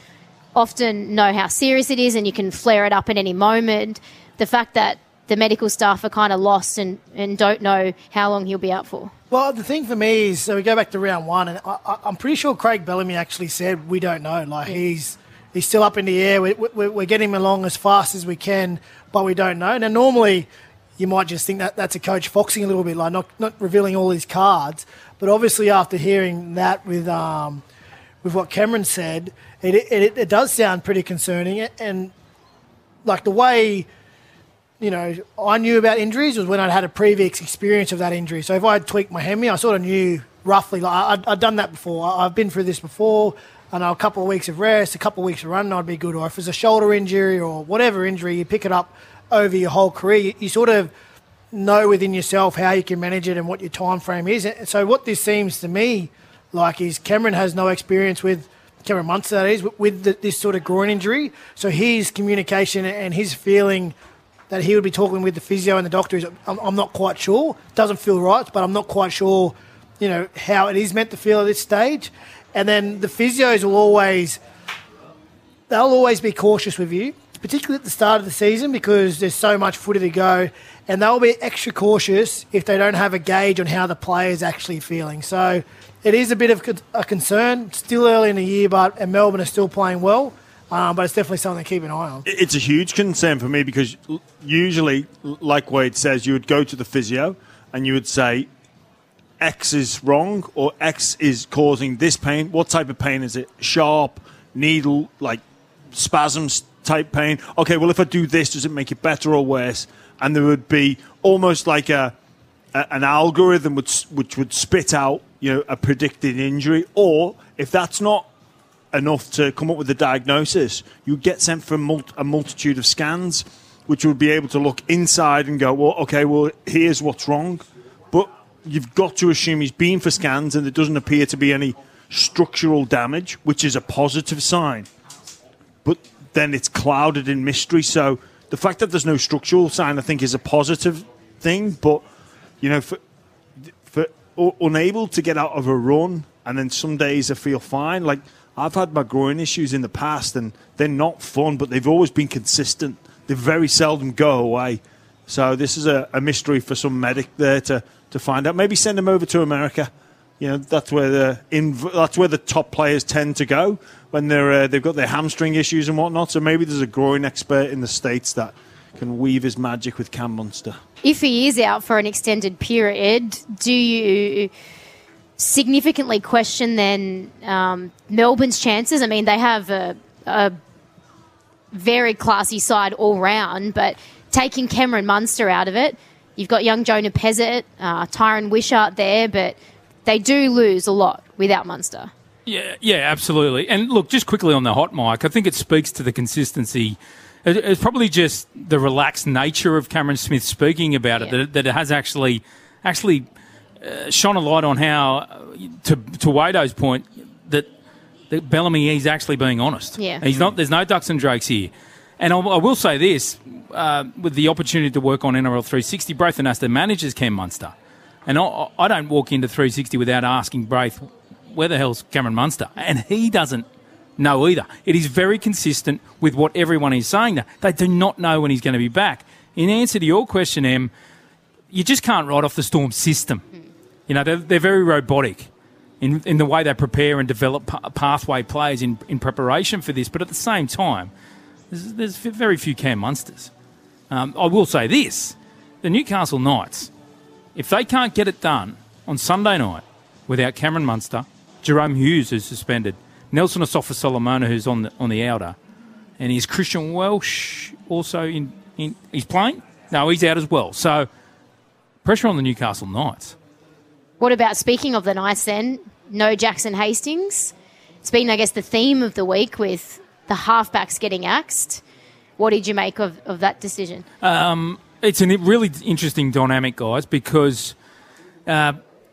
often know how serious it is and you can flare it up at any moment. The fact that the medical staff are kind of lost and, and don't know how long he'll be out for. Well, the thing for me is, so we go back to round one, and I, I, I'm pretty sure Craig Bellamy actually said we don't know. Like, yeah. he's he's still up in the air. We, we, we're getting him along as fast as we can, but we don't know. Now, normally, you might just think that that's a coach foxing a little bit, like not, not revealing all his cards. But obviously, after hearing that with um, with what Cameron said, it, it it does sound pretty concerning. And like the way, you know, I knew about injuries was when I'd had a previous experience of that injury. So if I had tweaked my hemi, I sort of knew roughly. Like I'd, I'd done that before. I've been through this before. I know a couple of weeks of rest, a couple of weeks of running, I'd be good. Or if it's a shoulder injury or whatever injury, you pick it up over your whole career. You, you sort of know within yourself how you can manage it and what your time frame is. And so what this seems to me like is Cameron has no experience with, Cameron Munster that is, with the, this sort of groin injury. So his communication and his feeling that he would be talking with the physio and the doctor is, I'm, I'm not quite sure. Doesn't feel right, but I'm not quite sure, you know, how it is meant to feel at this stage. And then the physios will always, they'll always be cautious with you, particularly at the start of the season because there's so much footy to go, and they'll be extra cautious if they don't have a gauge on how the player's actually feeling. So it is a bit of a concern. Still early in the year, but and Melbourne are still playing well, um, but it's definitely something to keep an eye on. It's a huge concern for me because usually, like Wade says, you would go to the physio and you would say, X is wrong or X is causing this pain. What type of pain is it? Sharp, needle, like spasms type pain. Okay, well, if I do this, does it make it better or worse? And there would be almost like a, a an algorithm which, which would spit out, you know, a predicted injury. Or if that's not enough to come up with a diagnosis, you get sent for a, mul- a multitude of scans, which would be able to look inside and go, well, okay, well, here's what's wrong. But you've got to assume he's been for scans and there doesn't appear to be any structural damage, which is a positive sign. But then it's clouded in mystery. So the fact that there's no structural sign, I think, is a positive thing. But, you know, for, for unable to get out of a run and then some days I feel fine. Like, I've had my groin issues in the past and they're not fun, but they've always been consistent. They very seldom go away. So this is a, a mystery for some medic there to, to find out. Maybe send them over to America. You know, that's where the in, that's where the top players tend to go when they're uh, they've got their hamstring issues and whatnot. So maybe there's a groin expert in the States that can weave his magic with Cam Munster. If he is out for an extended period, do you significantly question then um, Melbourne's chances? I mean, they have a, a very classy side all round, but taking Cameron Munster out of it, you've got young Jonah Pezzett, uh, Tyron Wishart there, but they do lose a lot without Munster. Yeah, yeah, absolutely. And look, just quickly on the hot mic, I think it speaks to the consistency. It's probably just the relaxed nature of Cameron Smith speaking about it, yeah. that, that it has actually actually uh, shone a light on how, uh, to to Wado's point, that, that Bellamy, he's actually being honest. Yeah. He's not. There's no ducks and drakes here. And I, I will say this, uh, with the opportunity to work on N R L three sixty, Braith Anasta manages Cam Munster. And I, I don't walk into three sixty without asking Braith, where the hell's Cameron Munster? And he doesn't know either. It is very consistent with what everyone is saying. They do not know when he's going to be back. In answer to your question, Em, you just can't write off the Storm system. You know, they're, they're very robotic in, in the way they prepare and develop pa- pathway players in, in preparation for this. But at the same time, there's, there's very few Cam Munsters. Um, I will say this, the Newcastle Knights, if they can't get it done on Sunday night without Cameron Munster, Jerome Hughes, who's suspended, Nelson Asafa-Solomona, who's on the on the outer, and is Christian Welsh also in, in... He's playing? No, he's out as well. So, pressure on the Newcastle Knights. What about, speaking of the Knights then, no Jackson Hastings? It's been, I guess, the theme of the week with the halfbacks getting axed. What did you make of, of that decision? Um... It's a really interesting dynamic, guys, because uh,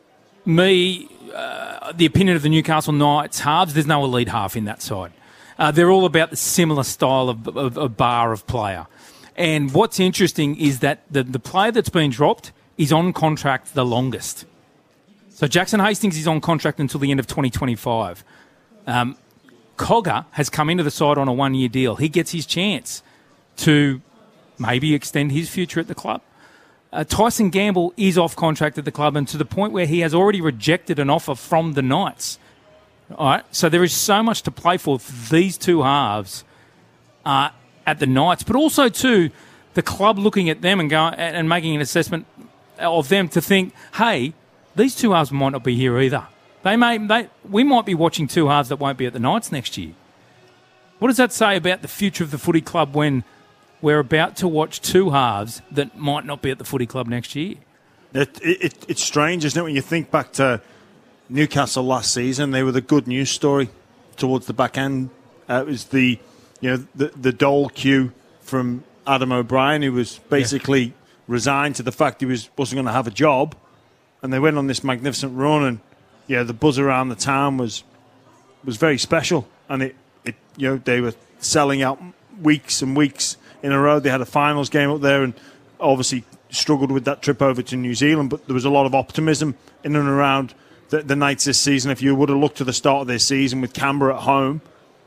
me, uh, the opinion of the Newcastle Knights halves, there's no elite half in that side. Uh, they're all about the similar style of, of, of bar of player. And what's interesting is that the, the player that's been dropped is on contract the longest. So Jackson Hastings is on contract until the end of twenty twenty-five. Um, Cogger has come into the side on a one-year deal. He gets his chance to maybe extend his future at the club. Uh, Tyson Gamble is off contract at the club, and to the point where he has already rejected an offer from the Knights. All right, so there is so much to play for for these two halves uh, at the Knights, but also too the club looking at them and going and making an assessment of them to think, hey, these two halves might not be here either. They may, they, we might be watching two halves that won't be at the Knights next year. What does that say about the future of the footy club when we're about to watch two halves that might not be at the footy club next year? It, it, it's strange, isn't it, when you think back to Newcastle last season? They were the good news story towards the back end. Uh, it was the, you know, the, the dole cue from Adam O'Brien, who was basically yeah. resigned to the fact he was, wasn't going to have a job. And they went on this magnificent run, and yeah, the buzz around the town was was very special, and it, it you know they were selling out weeks and weeks in a row. They had a finals game up there, and obviously struggled with that trip over to New Zealand. But there was a lot of optimism in and around the, the Knights this season. If you would have looked to the start of their season with Canberra at home,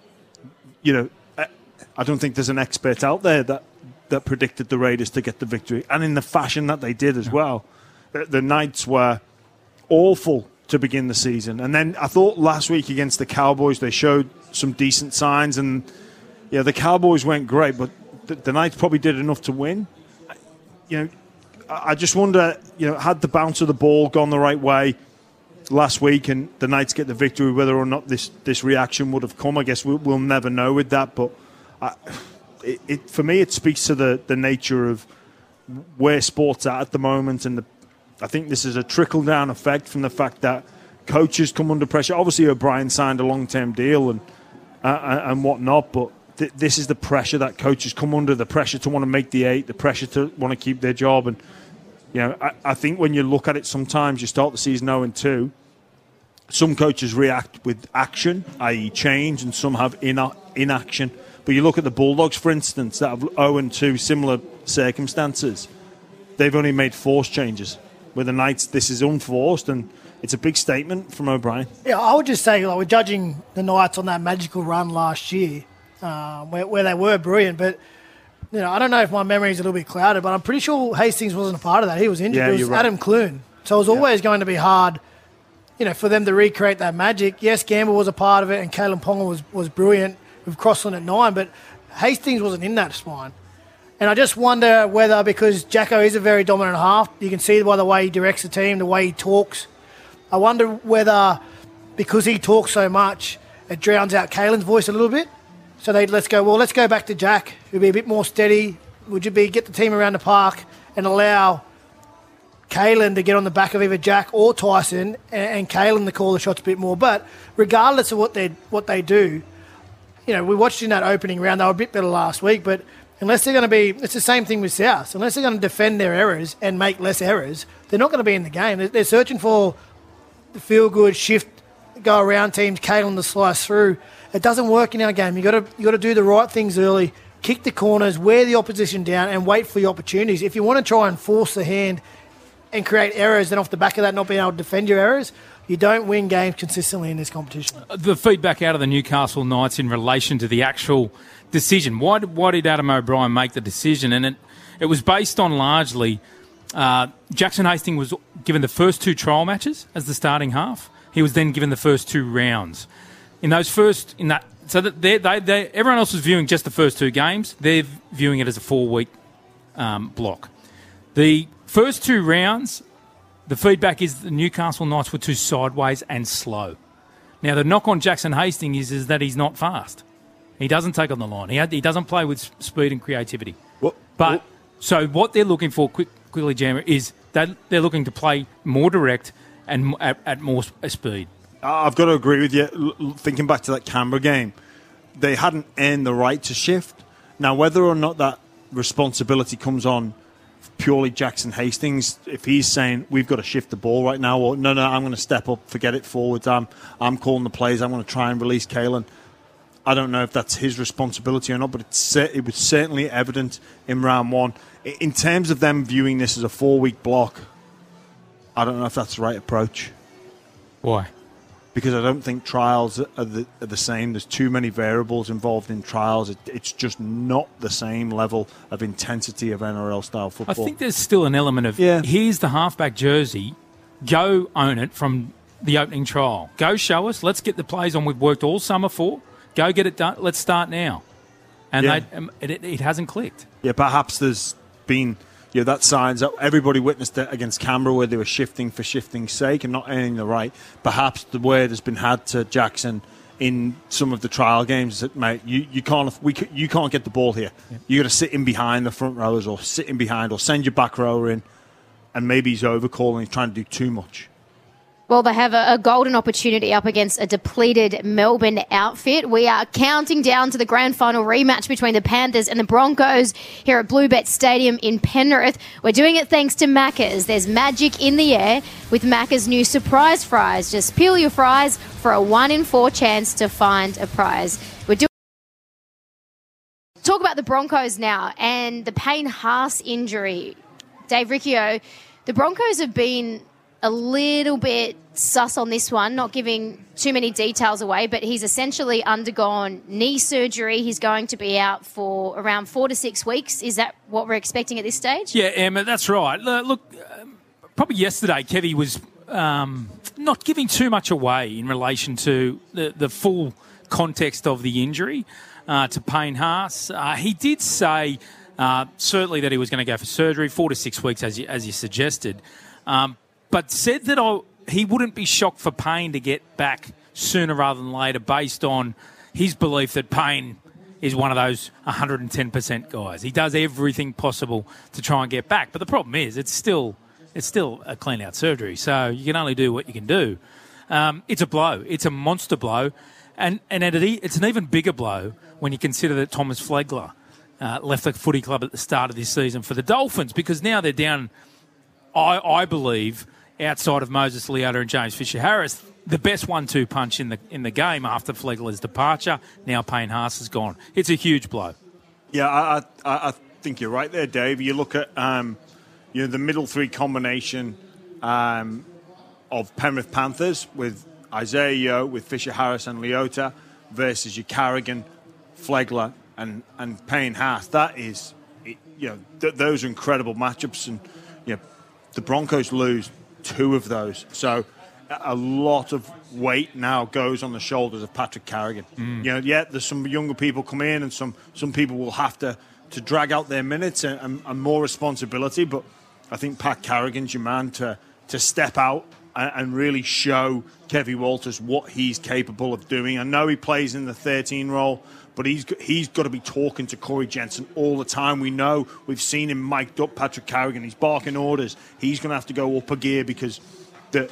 you know, I don't think there's an expert out there that that predicted the Raiders to get the victory, and in the fashion that they did as well. The, the Knights were awful to begin the season, and then I thought last week against the Cowboys they showed some decent signs, and yeah, the Cowboys went great, but the, the Knights probably did enough to win. You know, I just wonder, you know, had the bounce of the ball gone the right way last week and the Knights get the victory, whether or not this, this reaction would have come, I guess we'll, we'll never know with that, but I, it, it for me it speaks to the, the nature of where sport's at at the moment, and the I think this is a trickle-down effect from the fact that coaches come under pressure. Obviously, O'Brien signed a long-term deal and uh, and whatnot, but th- this is the pressure that coaches come under, the pressure to want to make the eight, the pressure to want to keep their job. And you know, I, I think when you look at it, sometimes you start the season oh and two. Some coaches react with action, that is change, and some have ina- inaction. But you look at the Bulldogs, for instance, that have oh and two, similar circumstances. They've only made forced changes. With the Knights, this is unforced, and it's a big statement from O'Brien. Yeah, I would just say, like, we're judging the Knights on that magical run last year, uh, where, where they were brilliant. But you know, I don't know if my memory is a little bit clouded, but I'm pretty sure Hastings wasn't a part of that. He was injured. Yeah, it was you're right. Adam Clune, so it was always yeah. going to be hard, you know, for them to recreate that magic. Yes, Gamble was a part of it, and Kalen Ponga was was brilliant with Crossland at nine, but Hastings wasn't in that spine. And I just wonder whether, because Jacko is a very dominant half, you can see by the way he directs the team, the way he talks. I wonder whether, because he talks so much, it drowns out Kalen's voice a little bit. So they let's go, well, let's go back to Jack, who'll be a bit more steady. Would you be get the team around the park and allow Kalen to get on the back of either Jack or Tyson, and, and Kalen to call the shots a bit more. But regardless of what they what they do, you know, we watched in that opening round, they were a bit better last week, but unless they're going to be, it's the same thing with South. Unless they're going to defend their errors and make less errors, they're not going to be in the game. They're, they're searching for the feel-good shift, go around teams, Kalen to slice through. It doesn't work in our game. You got to you got to do the right things early, kick the corners, wear the opposition down, and wait for the opportunities. If you want to try and force the hand and create errors, then off the back of that, not being able to defend your errors, you don't win games consistently in this competition. The feedback out of the Newcastle Knights in relation to the actual decision. Why, why did Adam O'Brien make the decision? And it, it was based on largely uh, Jackson Hastings was given the first two trial matches as the starting half. He was then given the first two rounds. In those first, in that, so that they, they, they, everyone else was viewing just the first two games. They're viewing it as a four-week um, block. The first two rounds, the feedback is the Newcastle Knights were too sideways and slow. Now, the knock on Jackson Hastings is, is that he's not fast. He doesn't take on the line. He, had, he doesn't play with speed and creativity. What? But What? So what they're looking for, quick, quickly, Jammer, is that they're looking to play more direct and at, at more speed. I've got to agree with you. L- thinking back to that Canberra game, they hadn't earned the right to shift. Now, whether or not that responsibility comes on purely Jackson Hastings, if he's saying we've got to shift the ball right now, or no, no, I'm going to step up, forget it forwards, I'm, I'm calling the plays, I'm going to try and release Kalen. I don't know if that's his responsibility or not, but it's, it was certainly evident in round one. In terms of them viewing this as a four-week block, I don't know if that's the right approach. Why? because I don't think trials are the, are the same. There's too many variables involved in trials. It, it's just not the same level of intensity of N R L-style football. I think there's still an element of, yeah. here's the halfback jersey, go own it from the opening trial. Go show us. Let's get the plays on we've worked all summer for. Go get it done. Let's start now. And yeah. they, um, it, it hasn't clicked. Yeah, perhaps there's been... Yeah, that signs up. Everybody witnessed it against Canberra where they were shifting for shifting's sake and not earning the right. Perhaps the word has been had to Jackson in some of the trial games that, mate, you, you can't we you can't get the ball here. Yeah. You got to sit in behind the front rowers or sit in behind or send your back rower in, and maybe he's overcalling. He's trying to do too much. Well, they have a, a golden opportunity up against a depleted Melbourne outfit. We are counting down to the grand final rematch between the Panthers and the Broncos here at Bluebet Stadium in Penrith. We're doing it thanks to Macca's. There's magic in the air with Macca's new surprise fries. Just peel your fries for a one in four chance to find a prize. We're doing Talk about the Broncos now and the Payne Haas injury. Dave Riccio, the Broncos have been a little bit sus on this one, not giving too many details away, but he's essentially undergone knee surgery. He's going to be out for around four to six weeks. Is that what we're expecting at this stage? Yeah, Emma, that's right. Look, um, probably yesterday, Kevy was um, not giving too much away in relation to the, the full context of the injury uh, to Payne Haas. Uh, he did say uh, certainly that he was going to go for surgery, four to six weeks, as you, as you suggested. Um, but said that I, he wouldn't be shocked for Payne to get back sooner rather than later based on his belief that Payne is one of those one hundred ten percent guys. He does everything possible to try and get back. But the problem is it's still it's still a clean-out surgery, so you can only do what you can do. Um, it's a blow. It's a monster blow. And, and it's an even bigger blow when you consider that Thomas Flegler uh, left the footy club at the start of this season for the Dolphins, because now they're down, I, I believe, outside of Moses Leota and James Fisher-Harris, the best one two punch in the in the game after Flegler's departure. Now Payne Haas is gone. It's a huge blow. Yeah, I, I, I think you're right there, Dave. You look at um, you know the middle three combination um, of Penrith Panthers with Isaiah Yeo, with Fisher-Harris and Leota versus your Carrigan, Flegler and, and Payne Haas. That is, you know, th- those are incredible matchups, and you know, the Broncos lose two of those. So a lot of weight now goes on the shoulders of Patrick Carrigan. Mm. You know, yeah, there's some younger people come in, and some, some people will have to, to drag out their minutes and, and, and more responsibility. But I think Pat Carrigan's your man to to step out and, and really show Kevy Walters what he's capable of doing. I know he plays in the thirteen role, but he's he's got to be talking to Corey Jensen all the time. We know, we've seen him mic'd up, Patrick Carrigan. He's barking orders. He's going to have to go up a gear because the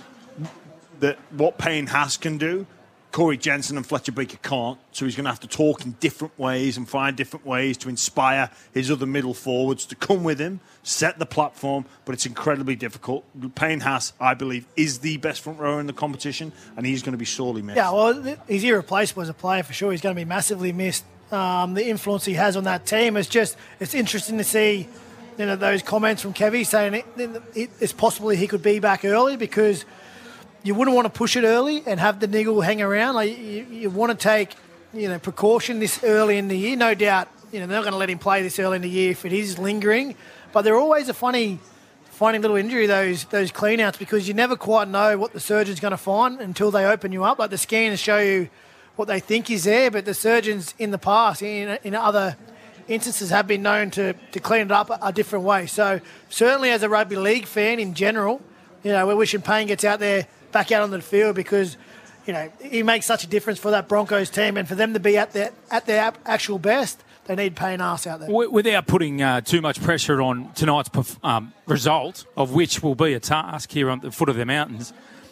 that what Payne Haas can do, Corey Jensen and Fletcher Baker can't. So he's going to have to talk in different ways and find different ways to inspire his other middle forwards to come with him, set the platform, but it's incredibly difficult. Payne Haas, I believe, is the best front rower in the competition, and he's going to be sorely missed. Yeah, well, he's irreplaceable as a player for sure. He's going to be massively missed. Um, the influence he has on that team is just, it's interesting to see, you know, those comments from Kevy saying it, it, it's possible he could be back early, because you wouldn't want to push it early and have the niggle hang around. Like you, you want to take, you know, precaution this early in the year. No doubt, you know, they're not going to let him play this early in the year if it is lingering. But they're always a funny, funny little injury, those those clean-outs, because you never quite know what the surgeon's going to find until they open you up. Like the scans show you what they think is there, but the surgeons in the past, in, in other instances, have been known to, to clean it up a, a different way. So certainly as a rugby league fan in general, you know, we're wishing Payne gets out there, back out on the field, because, you know, he makes such a difference for that Broncos team, and for them to be at their at their actual best, they need Payne Haas out there. Without putting uh, too much pressure on tonight's um, result, of which will be a task here on the foot of the mountains,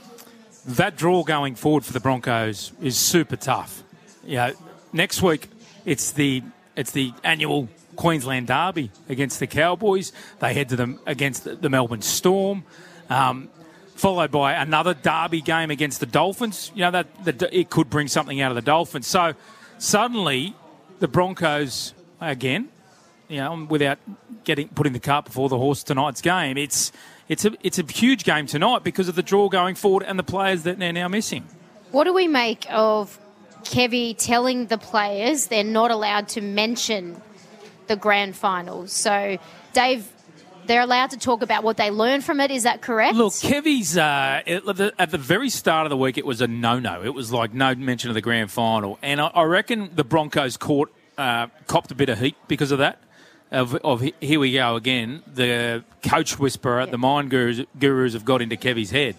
that draw going forward for the Broncos is super tough. You know, next week it's the it's the annual Queensland Derby against the Cowboys. They head to them against the, the Melbourne Storm. Um, followed by another derby game against the Dolphins. You know, that, that it could bring something out of the Dolphins. So suddenly the Broncos, again, you know, without getting putting the cart before the horse tonight's game, it's it's a it's a huge game tonight because of the draw going forward and the players that they're now missing. What do we make of Kevy telling the players they're not allowed to mention the grand finals? So, Dave, they're allowed to talk about what they learned from it. Is that correct? Look, Kevy's, uh, at, the, at the very start of the week, it was a no-no. It was like no mention of the grand final. And I, I reckon the Broncos caught, uh, copped a bit of heat because of that. Of, of here we go again. The coach whisperer, yeah. the mind gurus, gurus have got into Kevy's head.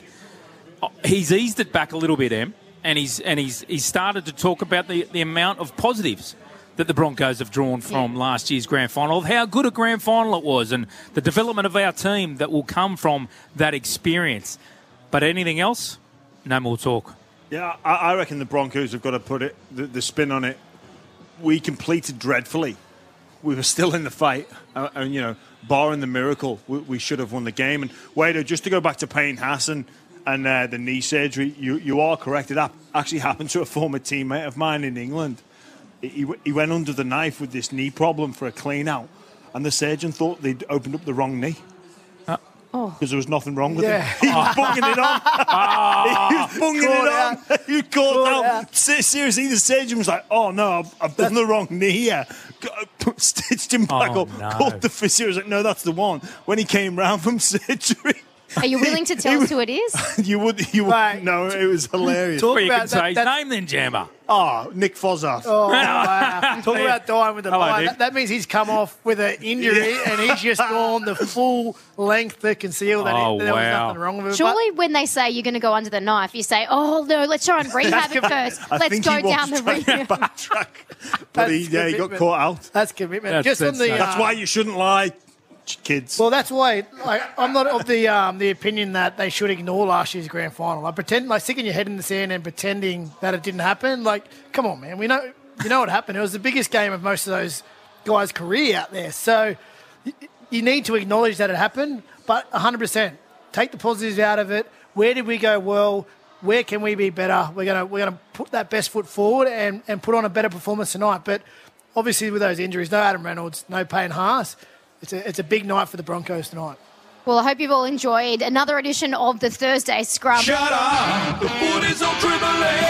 He's eased it back a little bit, Em, and he's and he's he's started to talk about the, the amount of positives that the Broncos have drawn from yeah. last year's grand final, of how good a grand final it was, and the development of our team that will come from that experience. But anything else? No more talk. Yeah, I, I reckon the Broncos have got to put it the, the spin on it. We completed dreadfully. We were still in the fight, uh, and you know, barring the miracle, we, we should have won the game. And Wado, just to go back to Payne Hassan and uh, the knee surgery, you you are correct. It actually happened to a former teammate of mine in England. He, he went under the knife with this knee problem for a clean out, and the surgeon thought they'd opened up the wrong knee. Uh, oh, because there was nothing wrong with yeah. him. He was bunging it on. Oh, he was bunging it on. Out. He was caught, caught out. out. Seriously, the surgeon was like, "Oh no, I've, I've done the wrong knee here." Stitched him back oh, up. No. Called the physio. Was like, "No, that's the one." When he came round from surgery. Are you willing to tell us who it is? You would. You would. No, it was hilarious. Talk you can say his name then, Jammer. Oh, Nick Fozoff. Oh, wow. Talk about dying with a Hello, mind. That, that means he's come off with an injury Yeah. and he's just gone the full length to conceal that Oh, it, there wow. was nothing wrong with it. Surely when they say you're going to go under the knife, you say, oh, no, let's try and rehab it first. I Let's think go he was down the trying to rehab. backtrack. But he, yeah, he got commitment. caught out. That's commitment. That's just on the, sensational. uh, That's why you shouldn't lie, kids. Well, that's why like, I'm not of the um, the opinion that they should ignore last year's grand final. Like pretend, like sticking your head in the sand and pretending that it didn't happen. Like, come on, man. We know, you know what happened. It was the biggest game of most of those guys' career out there. So you, you need to acknowledge that it happened, but one hundred percent take the positives out of it. Where did we go well? Where can we be better? We're gonna we're gonna put that best foot forward and, and put on a better performance tonight. But obviously, with those injuries, no Adam Reynolds, no Payne Haas. It's a, it's a big night for the Broncos tonight. Well, I hope you've all enjoyed another edition of the Thursday Scrum. Shut up! The foot is on Triple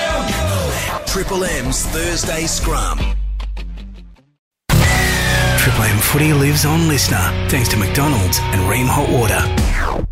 M. Triple M's Thursday Scrum. Triple M Footy lives on Listener, thanks to McDonald's and Ream Hot Water.